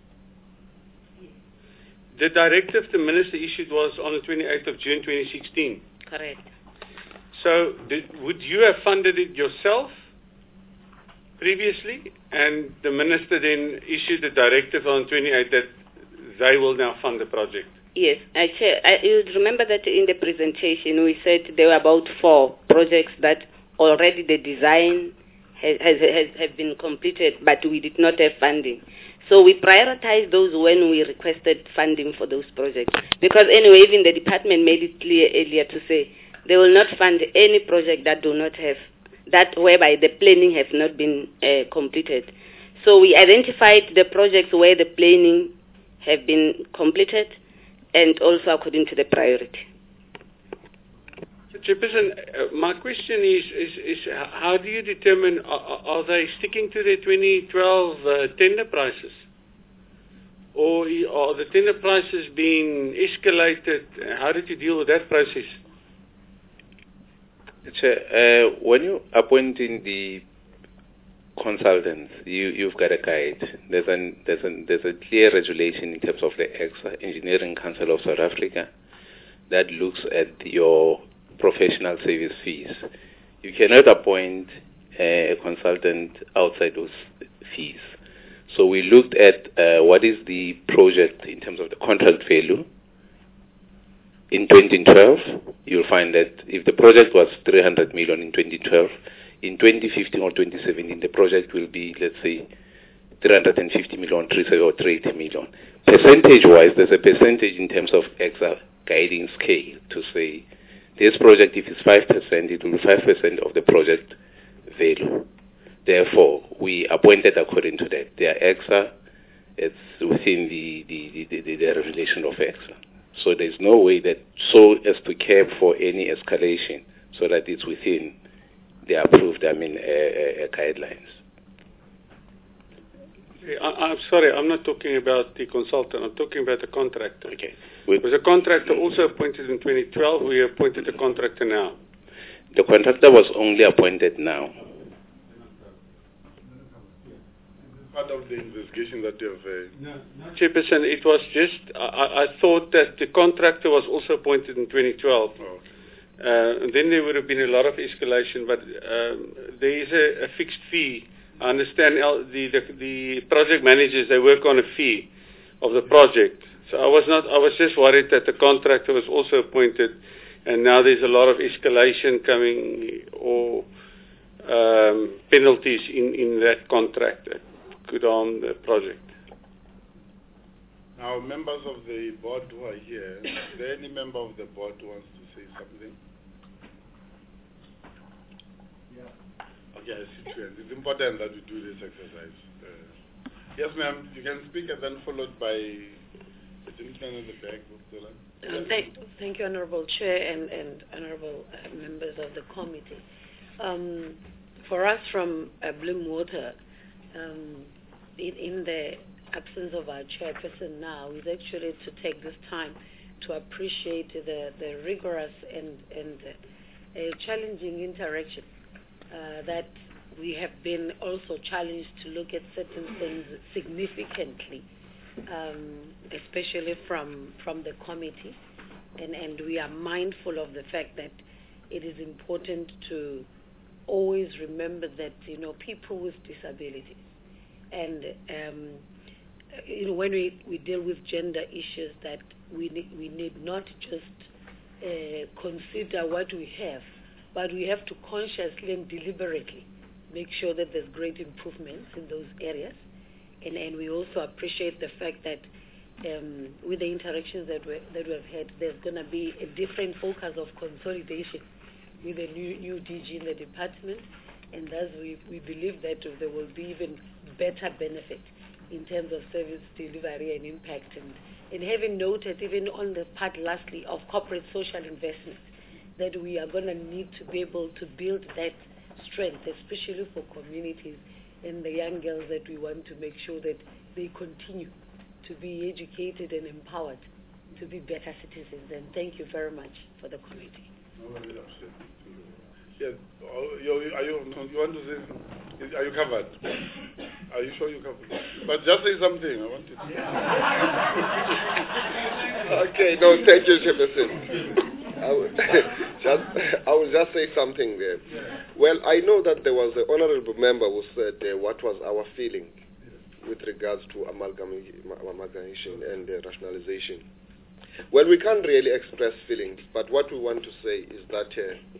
The directive the minister issued was on the 28th of June 2016.
Correct.
So would you have funded it yourself previously, and the minister then issued the directive on 28th that they will now fund the project?
Yes, you remember that in the presentation we said there were about 4 projects that already the design has been completed, but we did not have funding. So we prioritized those when we requested funding for those projects. Because anyway, even the department made it clear earlier to say they will not fund any project that do not have, that whereby the planning has not been completed. So we identified the projects where the planning have been completed and also according to the priority.
Chairperson, my question is how do you determine, are they sticking to their 2012 tender prices? Or are the tender prices being escalated? How did you deal with that process?
When you appointing the consultants, you've got a guide. There's a clear regulation in terms of the EXA, Engineering Council of South Africa, that looks at your professional service fees. You cannot appoint a consultant outside those fees. So we looked at what is the project in terms of the contract value. In 2012, you'll find that if the project was 300 million in 2012, in 2015 or 2017, the project will be, let's say, 350 million, 380 million. Percentage-wise, there's a percentage in terms of EXA guiding scale to say, this project, if it's 5%, it will be 5% of the project value. Therefore, we appointed according to that. Their EXA, it's within the regulation of EXA. So there's no way that so as to care for any escalation, so that it's within the approved, guidelines.
I'm sorry, I'm not talking about the consultant, I'm talking about the contractor.
Okay.
Was the contractor also appointed in 2012, we appointed the contractor now?
The contractor was only appointed now.
Part of the investigation that you have...
No, Chairperson, it was just, I thought that the contractor was also appointed in 2012.
Oh, okay.
then there would have been a lot of escalation, but there is a fixed fee. I understand the project managers, they work on a fee of the project. So I was just worried that the contractor was also appointed, and now there's a lot of escalation coming, or penalties in that contract that could harm the project.
Now, members of the board who are here, is there any member of the board who wants to say something? Yeah. Okay, I see two hands. It's important that we do this exercise. Yes, ma'am, you can speak, and then followed by the gentleman in the back.
Thank you, Honorable Chair and Honorable members of the committee. For us from Bloem Water, in the absence of our chairperson now, is actually to take this time to appreciate the rigorous and challenging interaction that we have been also challenged to look at certain things significantly, especially from the committee, and we are mindful of the fact that it is important to always remember that people with disabilities, and when we deal with gender issues, that we need not just consider what we have, but we have to consciously and deliberately make sure that there's great improvements in those areas. And we also appreciate the fact that with the interactions that we have had, there's going to be a different focus of consolidation with a new DG in the department, and thus we believe that there will be even better benefit in terms of service delivery and impact. And having noted, even on the part, lastly, of corporate social investment, that we are going to need to be able to build that strength, especially for communities and the young girls, that we want to make sure that they continue to be educated and empowered to be better citizens. And thank you very much for the committee.
Yeah, you want to say, are you covered? Are you sure you're covered? But just say something, I want you to.
Okay, no, thank you, Chairperson. I will just say something there. Well, I know that there was an honorable member who said what was our feeling with regards to amalgamation and rationalization. Well, we can't really express feelings, but what we want to say is that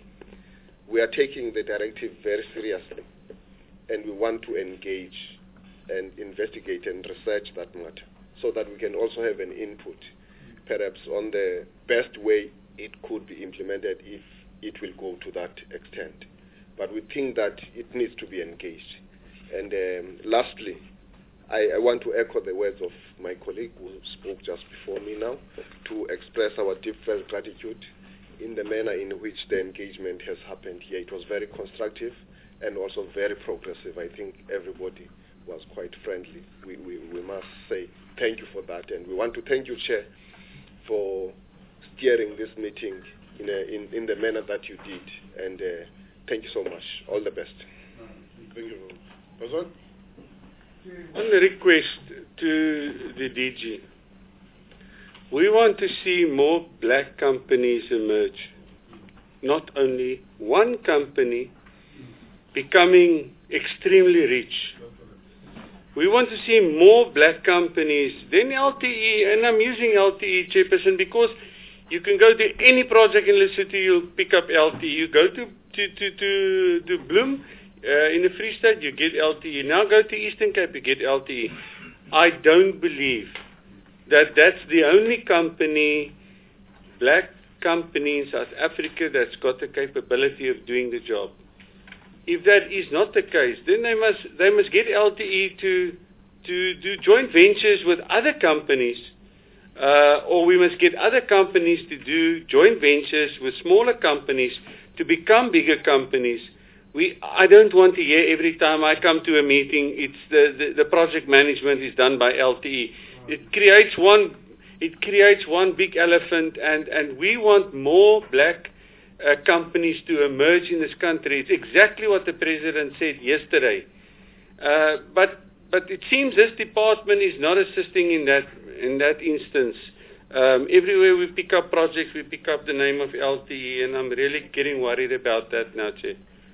we are taking the directive very seriously, and we want to engage and investigate and research that matter so that we can also have an input, perhaps on the best way it could be implemented if it will go to that extent. But we think that it needs to be engaged. And lastly, I want to echo the words of my colleague who spoke just before me now, to express our deepest gratitude in the manner in which the engagement has happened here. It was very constructive and also very progressive. I think everybody was quite friendly. We must say thank you for that. And we want to thank you, Chair, for steering this meeting in the manner that you did. And thank you so much. All the best.
Thank you. Person?
On the request to the DG, we want to see more black companies emerge. Not only one company becoming extremely rich. We want to see more black companies, then LTE, and I'm using LTE, Chairperson, because you can go to any project in Lesotho, you'll pick up LTE. You go to Bloem, in the Free State, you get LTE. Now go to Eastern Cape, you get LTE. I don't believe that that's the only company, black company in South Africa, that's got the capability of doing the job. If that is not the case, then they must get LTE to do joint ventures with other companies, or we must get other companies to do joint ventures with smaller companies to become bigger companies. I don't want to hear every time I come to a meeting, it's the project management is done by LTE. It creates one big elephant, and we want more black companies to emerge in this country. It's exactly what the President said yesterday. But it seems this department is not assisting in that instance. Everywhere we pick up projects, we pick up the name of LTE, and I'm really getting worried about that now, Chair.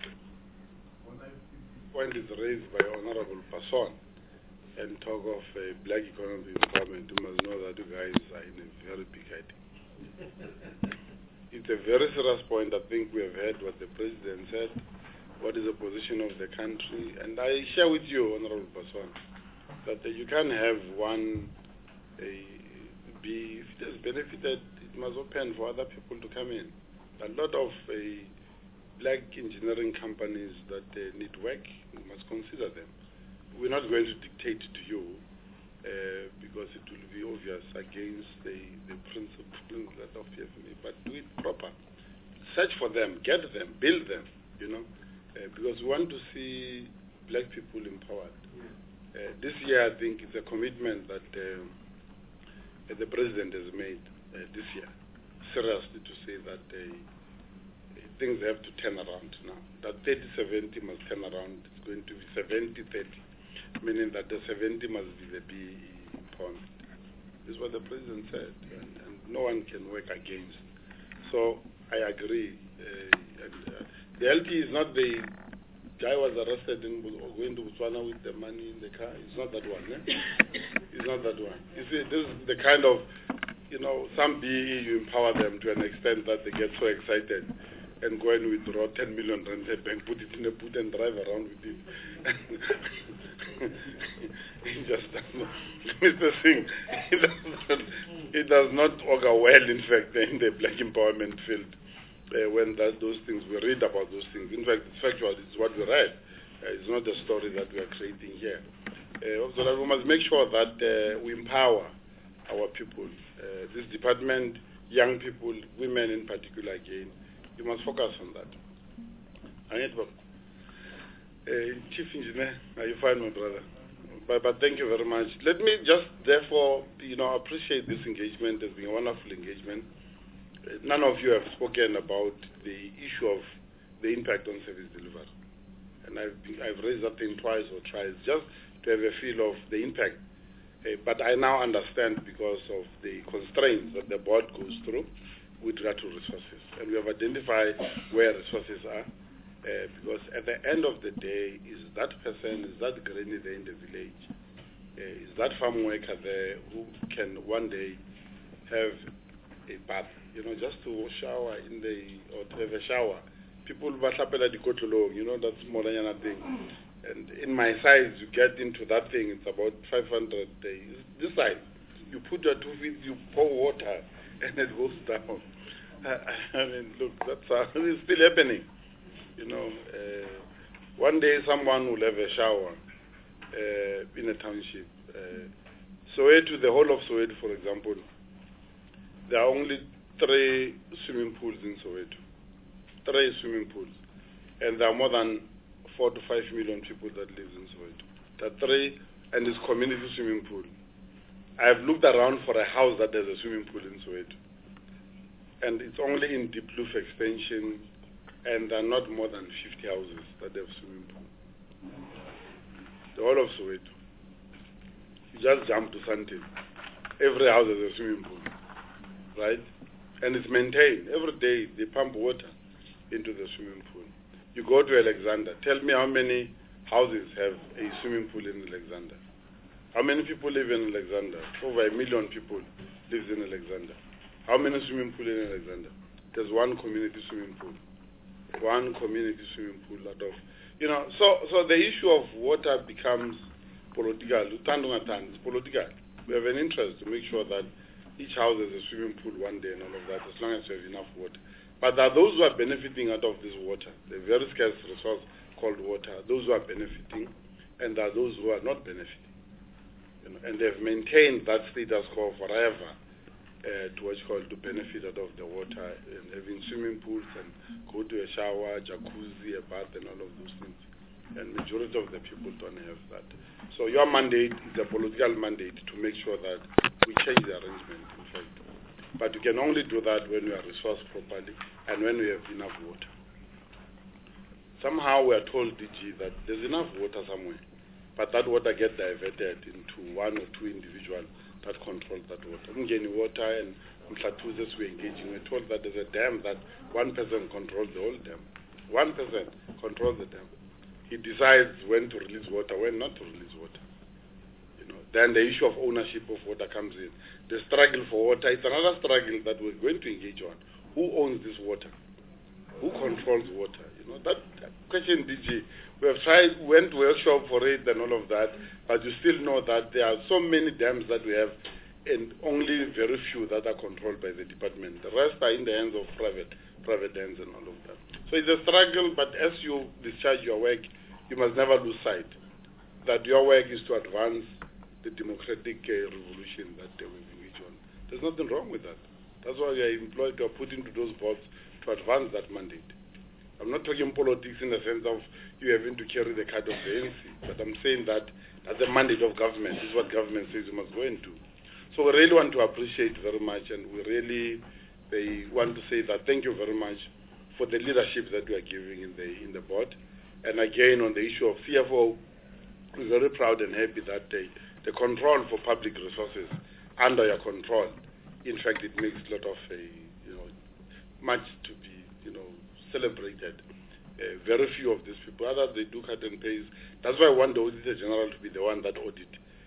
Point is raised by Honorable Passon and talk of black economic empowerment. You must know that you guys are in a very big head. It's a very serious point. I think we have heard what the President said, what is the position of the country, and I share with you, Honorable Passon, that you can't have one be, if it has benefited, it must open for other people to come in. A lot of black engineering companies that need work, we must consider them. We're not going to dictate to you because it will be obvious against the principles of PFME, but do it proper. Search for them, get them, build them, because we want to see black people empowered. This year, I think it's a commitment that the President has made this year, seriously, to say that things have to turn around now. That 30-70 must turn around. It's going to be 70-30, meaning that the 70 must be the BE empowerment. This is what the President said, and no one can work against. So I agree. The LT is not the guy was arrested and going to Botswana with the money in the car. It's not that one. It's not that one. You see, this is the kind of, some BE, you empower them to an extent that they get so excited and go and withdraw 10 million rand at bank, put it in a boot and drive around with it. Just Mr. Singh, it does not augur well, in fact, in the black empowerment field. When those things, we read about those things. In fact, it's factual, it's what we read. It's not a story that we are creating here. So that we must make sure that we empower our people. This department, young people, women in particular, again, you must focus on that. Chief Engineer, are you fine, my brother? But thank you very much. Let me just, therefore, appreciate this engagement as being a wonderful engagement. None of you have spoken about the issue of the impact on service delivery. And I've raised that thing twice or thrice just to have a feel of the impact. But I now understand because of the constraints that the board goes through with regard to resources. And we have identified where resources are. Because at the end of the day, is that person, is that granny there in the village, is that farm worker there who can one day have a bath, just to shower or to have a shower. People batlapela dikotlolong, that's more than anything. And in my size, you get into that thing, it's about 500 days. This side, you put your 2 feet, you pour water, and it goes down. I mean, look, it's still happening. One day someone will have a shower in a township. Soweto, the whole of Soweto, for example, there are only 3 swimming pools in Soweto. 3 swimming pools. And there are more than 4 to 5 million people that live in Soweto. There are 3, and it's community swimming pool. I have looked around for a house that has a swimming pool in Soweto. And it's only in Diepkloof extension, and there are not more than 50 houses that have swimming pool. The whole of Soweto. You just jump to Sandton. Every house has a swimming pool, right? And it's maintained. Every day they pump water into the swimming pool. You go to Alexander. Tell me how many houses have a swimming pool in Alexander. How many people live in Alexander? Over 1 million people live in Alexander. How many swimming pools in Alexander? There's one community swimming pool. One community swimming pool out of, so the issue of water becomes political. It's political. We have an interest to make sure that each house has a swimming pool one day and all of that, as long as you have enough water. But there are those who are benefiting out of this water, the very scarce resource called water, those who are benefiting, and there are those who are not benefiting. And they've maintained that status quo forever. To benefit out of the water and having swimming pools and go to a shower, jacuzzi, a bath, and all of those things. And majority of the people don't have that. So your mandate is a political mandate to make sure that we change the arrangement, in fact. But you can only do that when we are resourced properly and when we have enough water. Somehow we are told, DG, that there's enough water somewhere. but that water gets diverted into one or two individuals that control that water. Umgeni Water and Mhlatuzes we're engaging. We're told that there's a dam that one person controls the whole dam. 1% controls the dam. He decides when to release water, when not to release water. Then the issue of ownership of water comes in. The struggle for water, it's another struggle that we're going to engage on. Who owns this water? Who controls water? That question, DG, we have went to workshop for it and all of that, but you still know that there are so many dams that we have and only very few that are controlled by the department. The rest are in the hands of private hands and all of that. So it's a struggle, but as you discharge your work, you must never lose sight that your work is to advance the democratic revolution that we've engaged on. There's nothing wrong with that. That's why we are employed to put into those boards to advance that mandate. I'm not talking politics in the sense of you having to carry the card of the ANC, but I'm saying that as a mandate of government, this is what government says you must go into. So we really want to appreciate very much, and we really want to say that thank you very much for the leadership that we are giving in the board. And again, on the issue of CFO, we're very proud and happy that the control for public resources under your control, in fact, it makes a lot of much to be celebrated. Very few of these people, others they do cut and paste. That's why I want the Auditor General to be the one that audit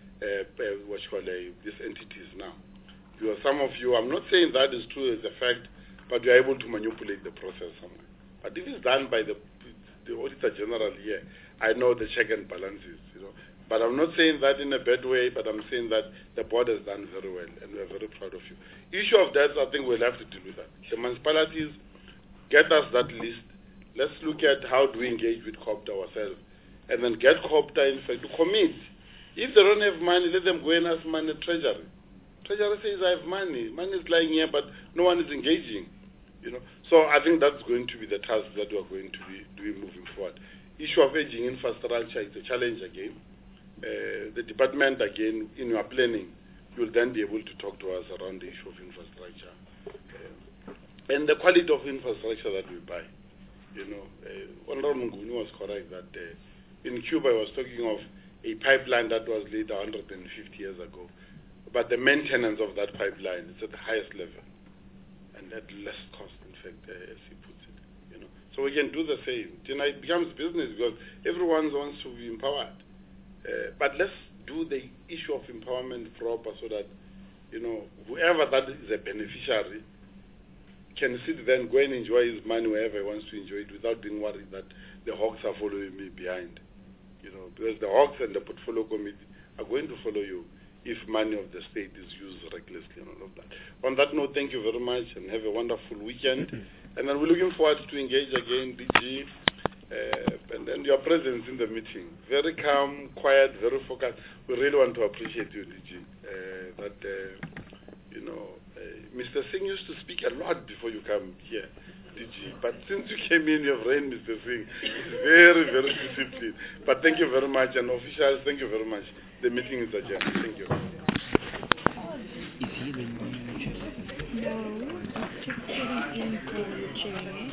these entities now. Because some of you, I'm not saying that is true as a fact, but you're able to manipulate the process somewhere. But if it's done by the Auditor General here, I know the check and balances, But I'm not saying that in a bad way, but I'm saying that the board has done very well, and we're very proud of you. Issue of that, I think we'll have to deal with that. The municipalities, get us that list. Let's look at how do we engage with COPTA ourselves, and then get COPTA, in fact, to commit. If they don't have money, let them go and ask money at Treasury. Treasury says, I have money. Money is lying here, but no one is engaging. So I think that's going to be the task that we're going to be doing moving forward. Issue of aging infrastructure is a challenge again. The department, again, in your planning, you'll then be able to talk to us around the issue of infrastructure. And the quality of infrastructure that we buy. Honorable Mnguni was correct that in Cuba I was talking of a pipeline that was laid 150 years ago. But the maintenance of that pipeline is at the highest level and at less cost, in fact, as he puts it. So we can do the same. It becomes business because everyone wants to be empowered. But let's do the issue of empowerment proper so that, whoever that is a beneficiary can sit there and go and enjoy his money wherever he wants to enjoy it without being worried that the hawks are following me behind. Because the hawks and the portfolio committee are going to follow you if money of the state is used recklessly and all of that. On that note, thank you very much and have a wonderful weekend. And then we're looking forward to engage again, DG. And then your presence in the meeting. Very calm, quiet, very focused. We really want to appreciate you, DG. Mr. Singh used to speak a lot before you come here, DG. But since you came in, you've reigned, Mr. Singh. It's very, very disciplined. But thank you very much. And officials, thank you very much. The meeting is adjourned. Thank you.
No, just putting in for the chair.